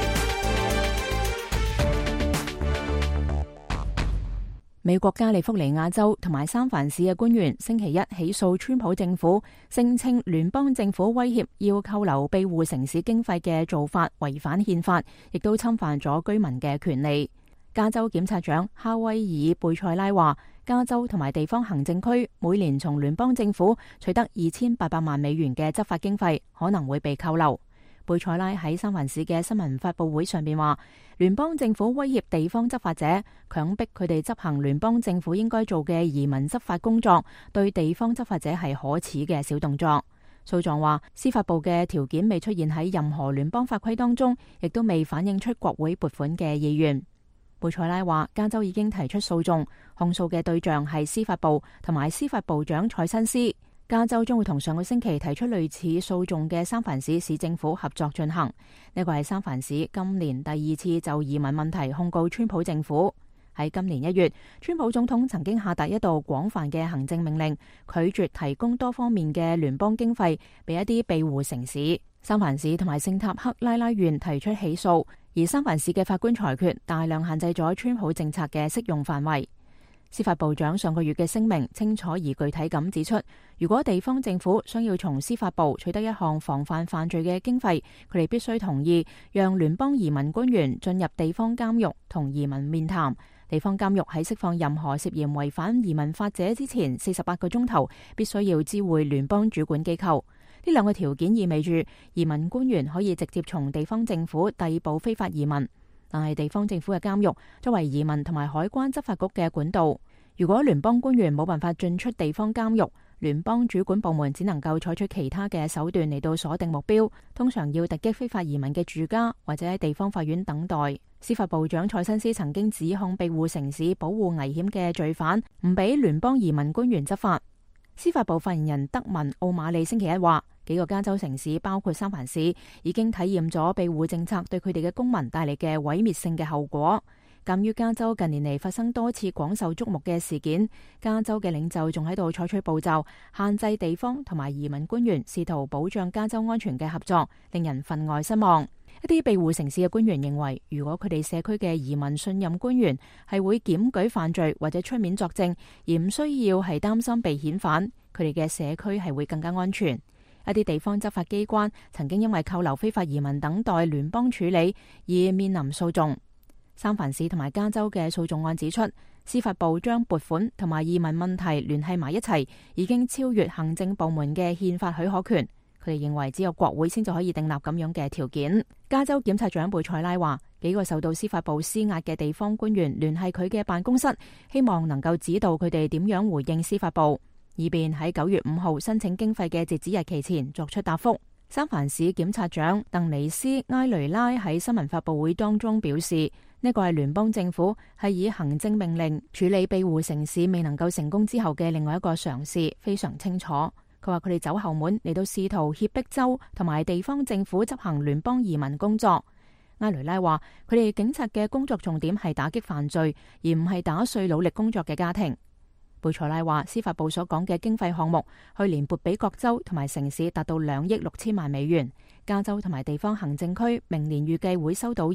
美國加利福尼亞州同埋三藩市嘅官員星期一起訴川普政府，聲稱聯邦政府威脅要扣留庇護城市經費嘅做法違反憲法，亦都侵犯咗居民嘅權利。加州檢察長哈威爾貝塞拉話，加州同埋地方行政區每年從聯邦政府取得2800萬美元嘅執法經費，可能會被扣留。貝塞拉喺三藩市嘅新聞發佈會上面話，聯邦政府威脅地方執法者，強迫佢哋執行聯邦政府應該做嘅移民執法工作，對地方執法者係可恥嘅小動作。訴狀話，司法部嘅條件未出現喺任何聯邦法規當中，亦都未反映出國會撥款嘅意願。貝塞拉話，加州已經提出訴訟，控訴嘅對象係司法部同埋司法部長蔡新斯。加州將會同上個星期提出類似訴訟嘅三藩市市政府合作進行。呢個係三藩市今年第2次就移民問題控告川普政府。喺今年1月，川普總統曾經下達一道廣泛嘅行政命令，拒絕提供多方面嘅聯邦經費俾一啲庇護城市。三藩市同埋聖塔克拉拉縣提出起訴，而三藩市嘅法官裁決大量限制咗川普政策嘅適用範圍。司法部長上個月嘅聲明清楚而具體咁指出，如果地方政府想要從司法部取得一項防範犯罪嘅經費，佢哋必須同意讓聯邦移民官員進入地方監獄同移民面談。地方監獄喺釋放任何涉嫌違反移民法者之前48個鐘頭，必須要知會聯邦主管機構。呢兩個條件意味住移民官員可以直接從地方政府逮捕非法移民。但係地方政府嘅監獄作為移民同埋海關執法局嘅管道，如果聯邦官員冇辦法進出地方監獄，聯邦主管部門只能夠採取其他嘅手段嚟到鎖定目標，通常要突擊非法移民嘅住家或者喺地方法院等待。司法部長蔡新斯曾經指控庇護城市保護危險嘅罪犯，唔俾聯邦移民官員執法。 司法部發言人德文奧馬利星期一話，幾個加州城市包括三藩市已經體驗咗庇護政策對佢哋嘅公民帶嚟嘅毀滅性嘅後果。鑒於加州近年嚟發生多次廣受矚目嘅事件，加州嘅領袖仲喺度採取步驟，限制地方同埋移民官員試圖保障加州安全嘅合作，令人分外失望。一啲庇護城市嘅官員認為，如果佢哋社區嘅移民信任官員係會檢舉犯罪或者出面作證，而唔需要係擔心被遣返，佢哋嘅社區係會更加安全。一啲地方執法機關曾經因為扣留非法移民等待聯邦處理而面臨訴訟。三藩市同埋加州嘅訴訟案指出，司法部將撥款同埋移民問題聯繫埋一齊，已經超越行政部門嘅憲法許可權。佢哋認為只有國會先至可以訂立咁樣嘅條件。加州檢察長貝塞拉話，幾個受到司法部施壓嘅地方官員聯繫佢嘅辦公室，希望能夠指導佢哋點樣回應司法部，以便喺9月5號申請經費嘅截止日期前作出答覆。三藩市檢察長鄧尼斯埃雷拉喺新聞發佈會當中表示，呢個係聯邦政府係以行政命令處理庇護城市未能夠成功之後嘅另外一個嘗試，非常清楚。佢話佢哋走後門嚟到試圖脅迫州同埋地方政府執行聯邦移民工作。埃雷拉話佢哋警察嘅工作重點係打擊犯罪，而唔係打碎努力工作嘅家庭。貝塞拉話，司法部所講嘅經費項目去年撥俾各州同埋城市達到2億6千萬美元，加州同埋地方行政區明年預計會收到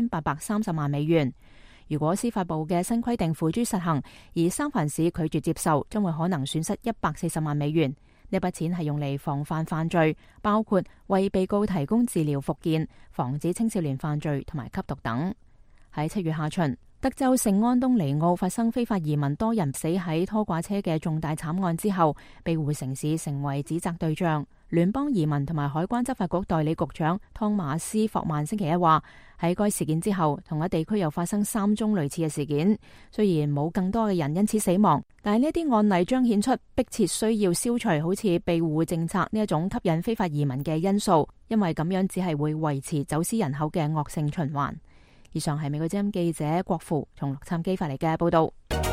2830萬美元。如果司法部嘅新規定付諸實行，而三藩市拒絕接受，將會可能損失140萬美元。呢筆錢係用嚟防範犯罪，包括為被告提供治療復健、防止青少年犯罪同埋吸毒等。喺7月下旬，德州聖安東尼奧發生非法移民多人死喺拖掛車嘅重大慘案之後，庇護城市成為指責對象。聯邦移民同埋海關執法局代理局長湯馬斯霍曼星期一話，喺該事件之後，同一地區又發生3宗類似嘅事件。雖然冇更多嘅人因此死亡，但係呢啲案例彰顯出迫切需要消除好似庇護政策呢一種吸引非法移民嘅因素，因為咁樣只係會維持走私人口嘅惡性循環。以上係美國之音記者郭芙從洛杉磯發嚟嘅報道。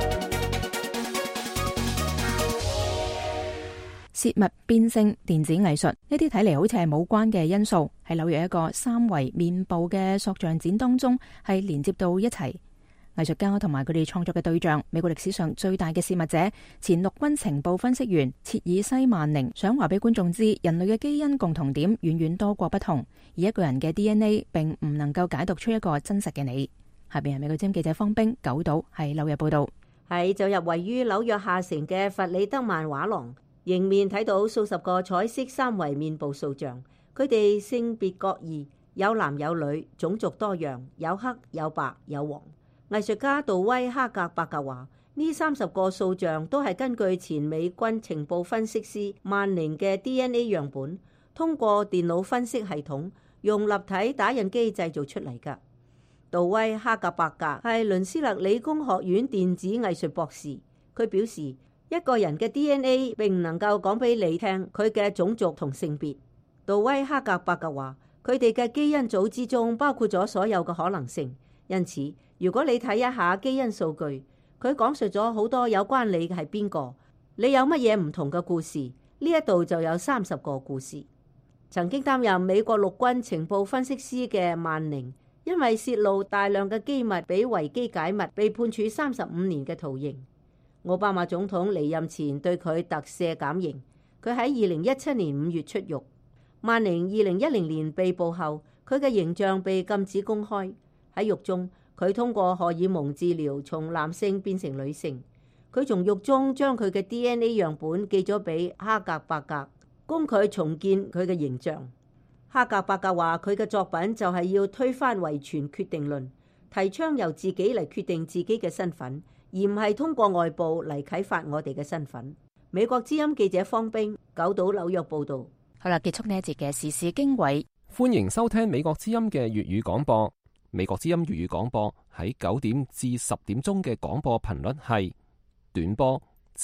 切勿變性、電子藝術呢啲睇嚟好似係冇關嘅因素，喺紐約一個3維面部嘅塑像展當中係連接到一齊。藝術家同埋佢哋創作嘅對象，美國歷史上最大嘅洩密者前陸軍情報分析員切爾西曼寧想話俾觀眾知，人類嘅基因共同點遠遠多過不同，而一個人嘅 DNA 並唔能夠解讀出一個真實嘅你。下邊係美國之音記者方冰九島喺紐約報道。 喺走入位於紐約下城嘅弗里德曼畫廊，迎面睇到數十個彩色3維面部塑像，佢哋性別各異，有男有女，種族多樣，有黑有白有黃。藝術家杜威哈格伯格話：呢30個塑像都係根據前美軍情報分析師曼寧嘅 DNA 樣本，通過電腦分析系統，用立體打印機製造出嚟㗎。杜威哈格伯格係倫斯勒理工學院電子藝術博士，佢表示一個人嘅 DNA 並唔能夠講俾你聽佢嘅種族同性別。杜威哈格伯格話：佢哋嘅基因組之中包括咗所有嘅可能性，因此如果你睇一下基因數據，佢講述咗好多有關你係邊個，你有乜嘢唔同嘅故事，呢一度就有30個故事。曾經擔任美國陸軍情報分析師嘅曼寧，因為泄露大量嘅機密俾維基解密，被判處35年嘅徒刑。奧巴馬總統離任前對佢特赦減刑，佢喺2017年5月出獄。曼寧2010年被捕後，佢嘅形象被禁止公開。喺獄中，佢通過荷爾蒙治療從男性變成女性。佢從獄中將佢嘅 DNA 樣本寄咗俾哈格伯格，供佢重建佢嘅形象。哈格伯格話：佢嘅作品就係要推翻遺傳決定論，提倡由自己嚟決定自己嘅身份，而唔係通過外部嚟啟發我哋嘅身份。美國之音記者方冰九島紐約報道。 好啦，結束呢一節嘅時事經緯。 歡迎收聽美國之音嘅粵語廣播。美國之音粵語廣播喺9點至10點鐘嘅廣播頻率係短波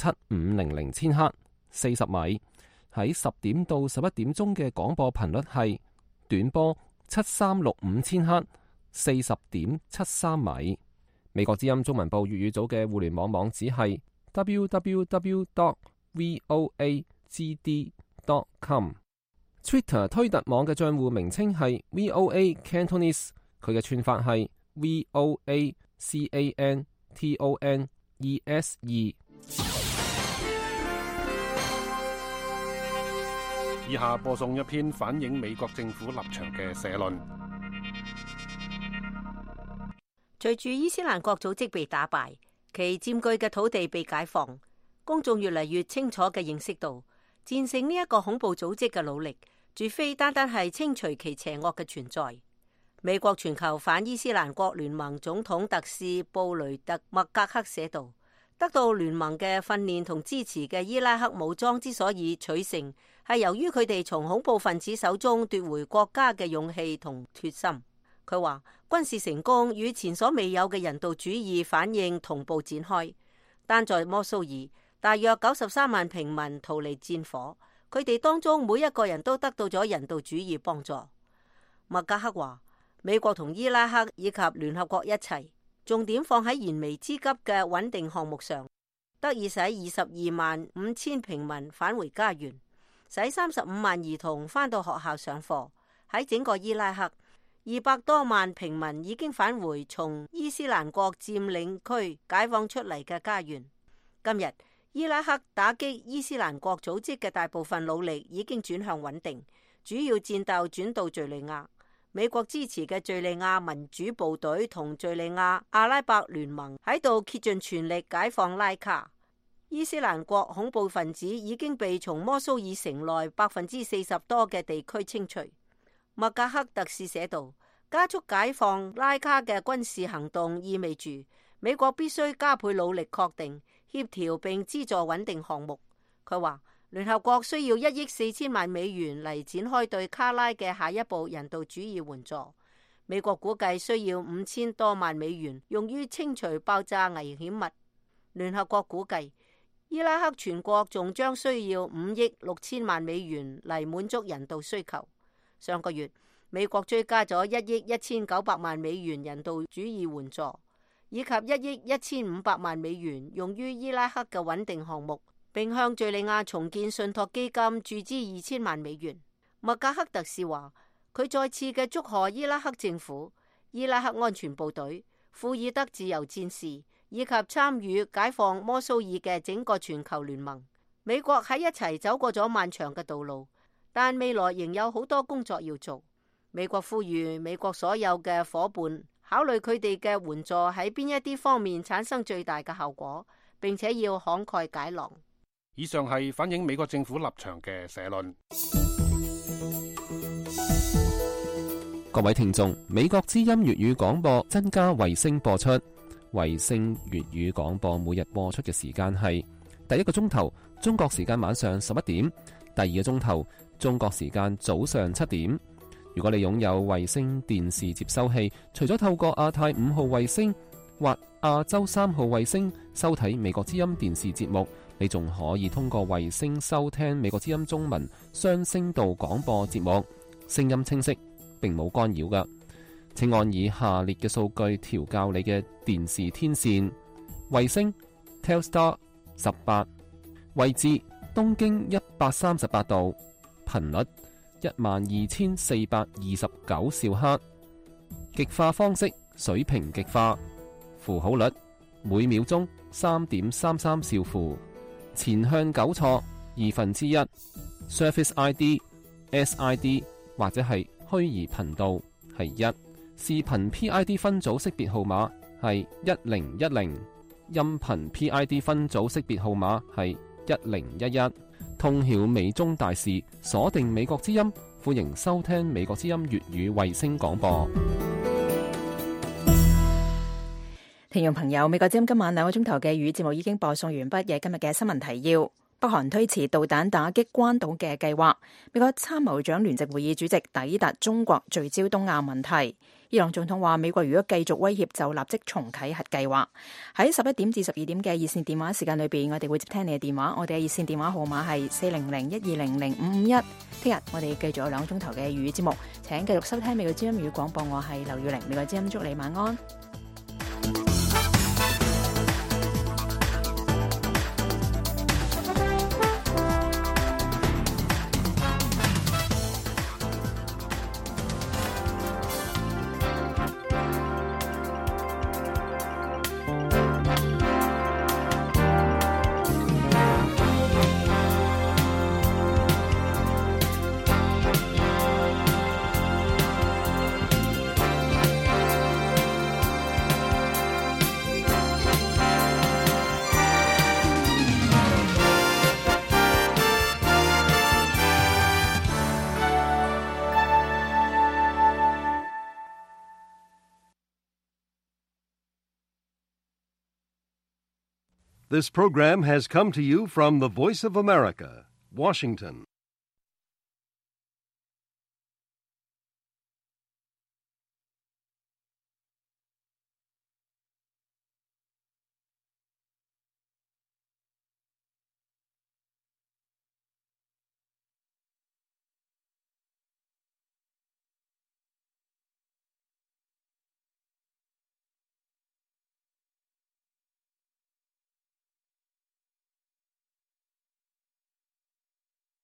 7500千赫40米，喺10點到11點鐘嘅廣播頻率係短波7365千赫40.73米。美國之音中文部粵語組嘅互聯網網址係 www.vohc.com。 voagd.com。Twitter 推特網嘅帳戶名稱係 VOA Cantonese， 佢嘅串法係 voacantonese。 以下播送一篇反映美國政府立場嘅社論。 隨住伊斯蘭國組織被打敗，其佔據嘅土地被解放，公眾越嚟越清楚嘅認識到，戰勝呢一個恐怖組織嘅努力，絕非單單係清除其邪惡嘅存在。美國全球反伊斯蘭國聯盟總統特使布雷特麥格克寫道，得到聯盟嘅訓練同支持嘅伊拉克武裝之所以取勝，係由於佢哋從恐怖分子手中奪回國家嘅勇氣同決心。佢話軍事成功與前所未有嘅人道主義反應同步展開。單在摩蘇爾，大約93萬平民逃離戰火，佢哋當中每一個人都得到咗人道主義幫助。麥格克話，美國同伊拉克以及聯合國一齊，重點放喺燃眉之急嘅穩定項目上，得以使225000平民返回家園，使35萬兒童返到學校上課。喺整個伊拉克，200多萬平民已經返回從伊斯蘭國佔領區解放出嚟嘅家園。今日伊拉克打擊伊斯蘭國組織嘅大部分努力已經轉向穩定，主要戰鬥轉到敘利亞。美國支持嘅敘利亞民主部隊同敘利亞阿拉伯聯盟喺度竭盡全力解放拉卡。伊斯蘭國恐怖分子已經被從摩蘇爾城內40%多嘅地區清除。麥格克特使寫道，加速解放拉卡嘅軍事行動意味住美國必須加倍努力確定、協調並資助穩定項目。佢話聯合國需要1億4千萬美元嚟展開對卡拉嘅下一步人道主義援助。美國估計需要5000多萬美元用於清除爆炸危險物。聯合國估計伊拉克全國仲將需要5億6千萬美元嚟滿足人道需求。上個月，美國追加咗1億1900萬美元人道主義援助，以及1億1500萬美元用於伊拉克嘅穩定項目，並向敘利亞重建信託基金注資2000萬美元。麥格克特使話，佢再次嘅祝賀伊拉克政府、伊拉克安全部隊、庫爾德自由戰士以及參與解放摩蘇爾嘅整個全球聯盟。美國喺一齊走過咗漫長嘅道路，但未來仍有好多工作要做。美國呼籲美國所有嘅夥伴考慮佢哋嘅援助喺邊一啲方面產生最大嘅效果，並且要慷慨解囊。 以上係反映美國政府立場嘅社論。 各位聽眾，美國之音粵語廣播增加衛星播出。衛星粵語廣播每日播出嘅時間係第一個鐘頭中國時間晚上11點，第二個鐘頭中國時間早上7點。如果你擁有衛星電視接收器，除咗透過亞太5號衛星或亞洲3號衛星收睇美國之音電視節目，你仲可以通過衛星收聽美國之音中文雙聲道廣播節目，聲音清晰，並冇干擾㗎。請按以下列嘅數據調校你嘅電視天線：衛星 Telstar 18，位置東經138度，頻率12429兆赫，極化方式水平極化，符號率每秒鐘3.33兆符，前向糾錯1/2， Surface ID SID 或者係虛擬頻道係1，視頻 PID 分組識別號碼係1010，音頻 PID 分組識別號碼係1011。通曉美中大事，鎖定美國之音，歡迎收聽美國之音粵語衛星廣播。 聽眾朋友，美國之音今晚2個鐘頭嘅粵語節目已經播送完畢嘅。今日嘅新聞提要：北韓推遲導彈打擊關島嘅計劃；美國參謀長聯席會議主席抵達中國，聚焦東亞問題。伊朗總統話，美國如果繼續威脅，就立即重啟核計劃。喺11點至12點嘅熱線電話時間裏邊，我哋會接聽你嘅電話。我哋嘅熱線電話號碼係400-120-0551。聽日我哋繼續有2個鐘頭嘅粵語節目，請繼續收聽美國之音粵語廣播。我係劉玉玲，美國之音祝你晚安。 This program has come to you from the Voice of America, Washington.